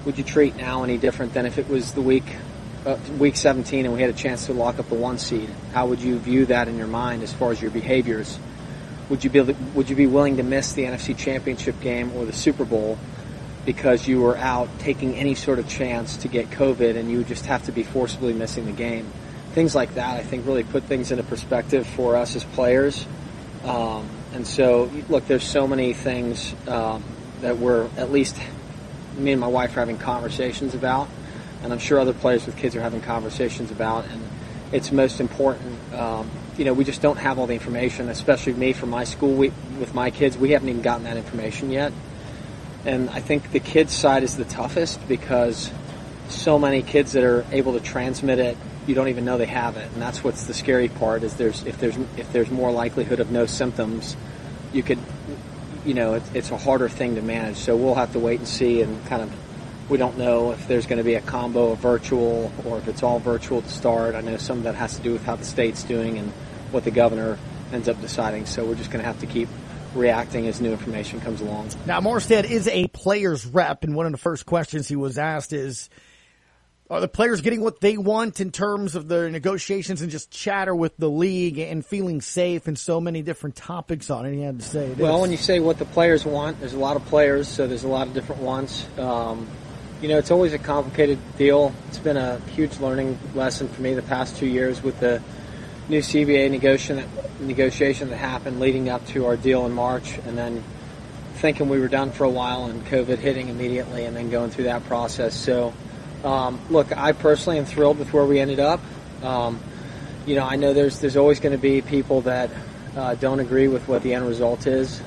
would you treat now any different than if it was the week 17 and we had a chance to lock up the 1 seed? How would you view that in your mind as far as your behaviors? Would you be willing to miss the NFC Championship game or the Super Bowl because you were out taking any sort of chance to get COVID and you would just have to be forcibly missing the game? Things like that, I think, really put things into perspective for us as players. And so, look, there's so many things that we're, at least me and my wife are having conversations about, and I'm sure other players with kids are having conversations about, and it's most important. We just don't have all the information, especially me from my school. With my kids, we haven't even gotten that information yet. And I think the kids' side is the toughest because so many kids that are able to transmit it, you don't even know they have it, and that's what's the scary part. Is if there's more likelihood of no symptoms, you could, it's a harder thing to manage. So we'll have to wait and see, and we don't know if there's going to be a combo of virtual or if it's all virtual to start. I know some of that has to do with how the state's doing and what the governor ends up deciding. So we're just going to have to keep reacting as new information comes along. Now, Morstead is a player's rep, and one of the first questions he was asked is, are the players getting what they want in terms of their negotiations and just chatter with the league and feeling safe, and so many different topics on it? He had to say this. Well, when you say what the players want, there's a lot of players, so there's a lot of different wants. It's always a complicated deal. It's been a huge learning lesson for me the past 2 years with the new CBA negotiation that happened leading up to our deal in March, and then thinking we were done for a while and COVID hitting immediately and then going through that process. So, look, I personally am thrilled with where we ended up. I know there's always going to be people that don't agree with what the end result is.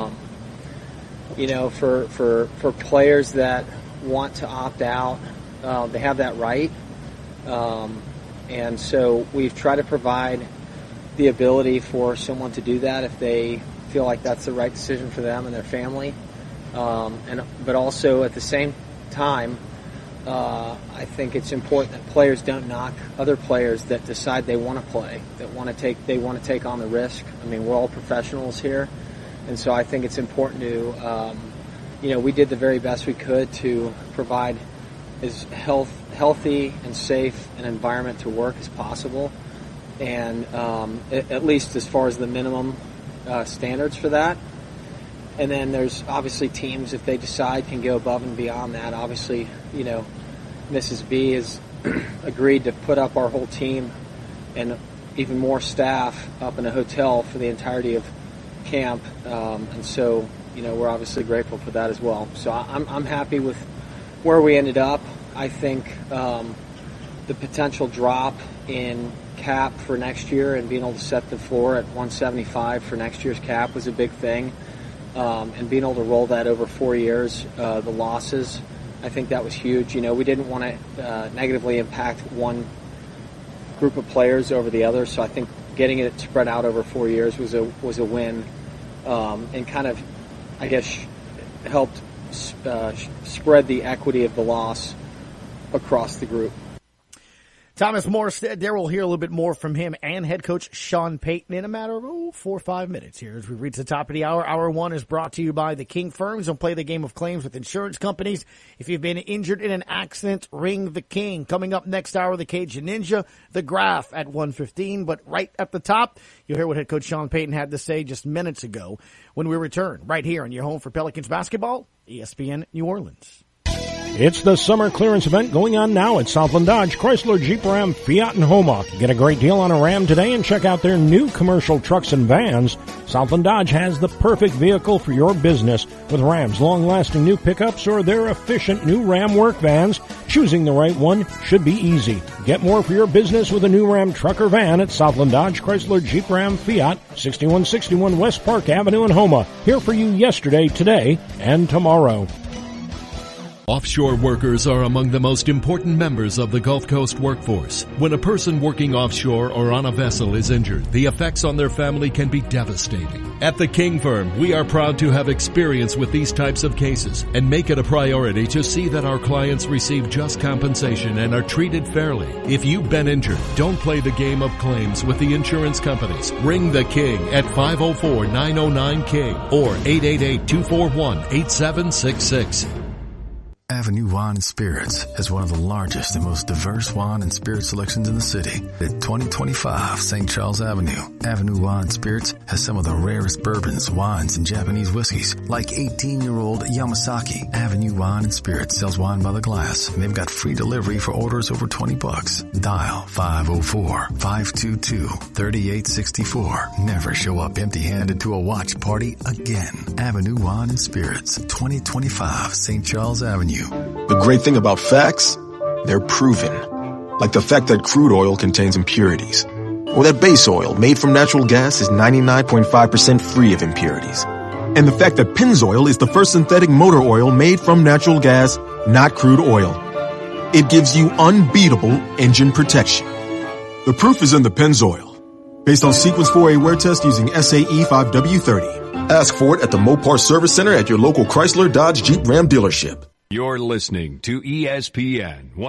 For players that want to opt out, they have that right. And so we've tried to provide the ability for someone to do that if they feel like that's the right decision for them and their family. But also at the same time, I think it's important that players don't knock other players that decide they want to play, that want to take on the risk. I mean, we're all professionals here, and so I think it's important to, we did the very best we could to provide as healthy and safe an environment to work as possible, and at least as far as the minimum standards for that. And then there's obviously teams, if they decide, can go above and beyond that. Obviously, Mrs. B has agreed to put up our whole team and even more staff up in a hotel for the entirety of camp. And so, we're obviously grateful for that as well. So I'm happy with where we ended up. I think the potential drop in cap for next year and being able to set the floor at 175 for next year's cap was a big thing. And being able to roll that over 4 years, the losses, I think that was huge. We didn't want to negatively impact one group of players over the other, so I think getting it spread out over 4 years was a win, and kind of, I guess, helped spread the equity of the loss across the group. Thomas Morstead there. We'll hear a little bit more from him and head coach Sean Payton in a matter of 4 or 5 minutes here as we reach the top of the hour. Hour one is brought to you by the King Firms. Don't play the game of claims with insurance companies. If you've been injured in an accident, ring the King. Coming up next hour, the Cajun Ninja, the Graph at 1:15. But right at the top, you'll hear what head coach Sean Payton had to say just minutes ago when we return right here on your home for Pelicans basketball, ESPN New Orleans. It's the summer clearance event going on now at Southland Dodge, Chrysler, Jeep, Ram, Fiat, and Homock. Get a great deal on a Ram today and check out their new commercial trucks and vans. Southland Dodge has the perfect vehicle for your business with Ram's long-lasting new pickups or their efficient new Ram work vans. Choosing the right one should be easy. Get more for your business with a new Ram truck or van at Southland Dodge, Chrysler, Jeep, Ram, Fiat, 6161 West Park Avenue in Houma. Here for you yesterday, today, and tomorrow. Offshore workers are among the most important members of the Gulf Coast workforce. When a person working offshore or on a vessel is injured, the effects on their family can be devastating. At the King Firm, we are proud to have experience with these types of cases and make it a priority to see that our clients receive just compensation and are treated fairly. If you've been injured, don't play the game of claims with the insurance companies. Ring the King at 504-909-KING or 888-241-8766. Avenue Wine and Spirits has one of the largest and most diverse wine and spirit selections in the city. At 2025 St. Charles Avenue, Avenue Wine and Spirits has some of the rarest bourbons, wines, and Japanese whiskeys, like 18-year-old Yamasaki. Avenue Wine and Spirits sells wine by the glass, and they've got free delivery for orders over $20. Dial 504-522-3864. Never show up empty-handed to a watch party again. Avenue Wine and Spirits, 2025 St. Charles Avenue. The great thing about facts, they're proven. Like the fact that crude oil contains impurities. Or that base oil made from natural gas is 99.5% free of impurities. And the fact that Pennzoil is the first synthetic motor oil made from natural gas, not crude oil. It gives you unbeatable engine protection. The proof is in the Pennzoil. Based on Sequence 4A wear test using SAE 5W30. Ask for it at the Mopar Service Center at your local Chrysler, Dodge, Jeep, Ram dealership. You're listening to ESPN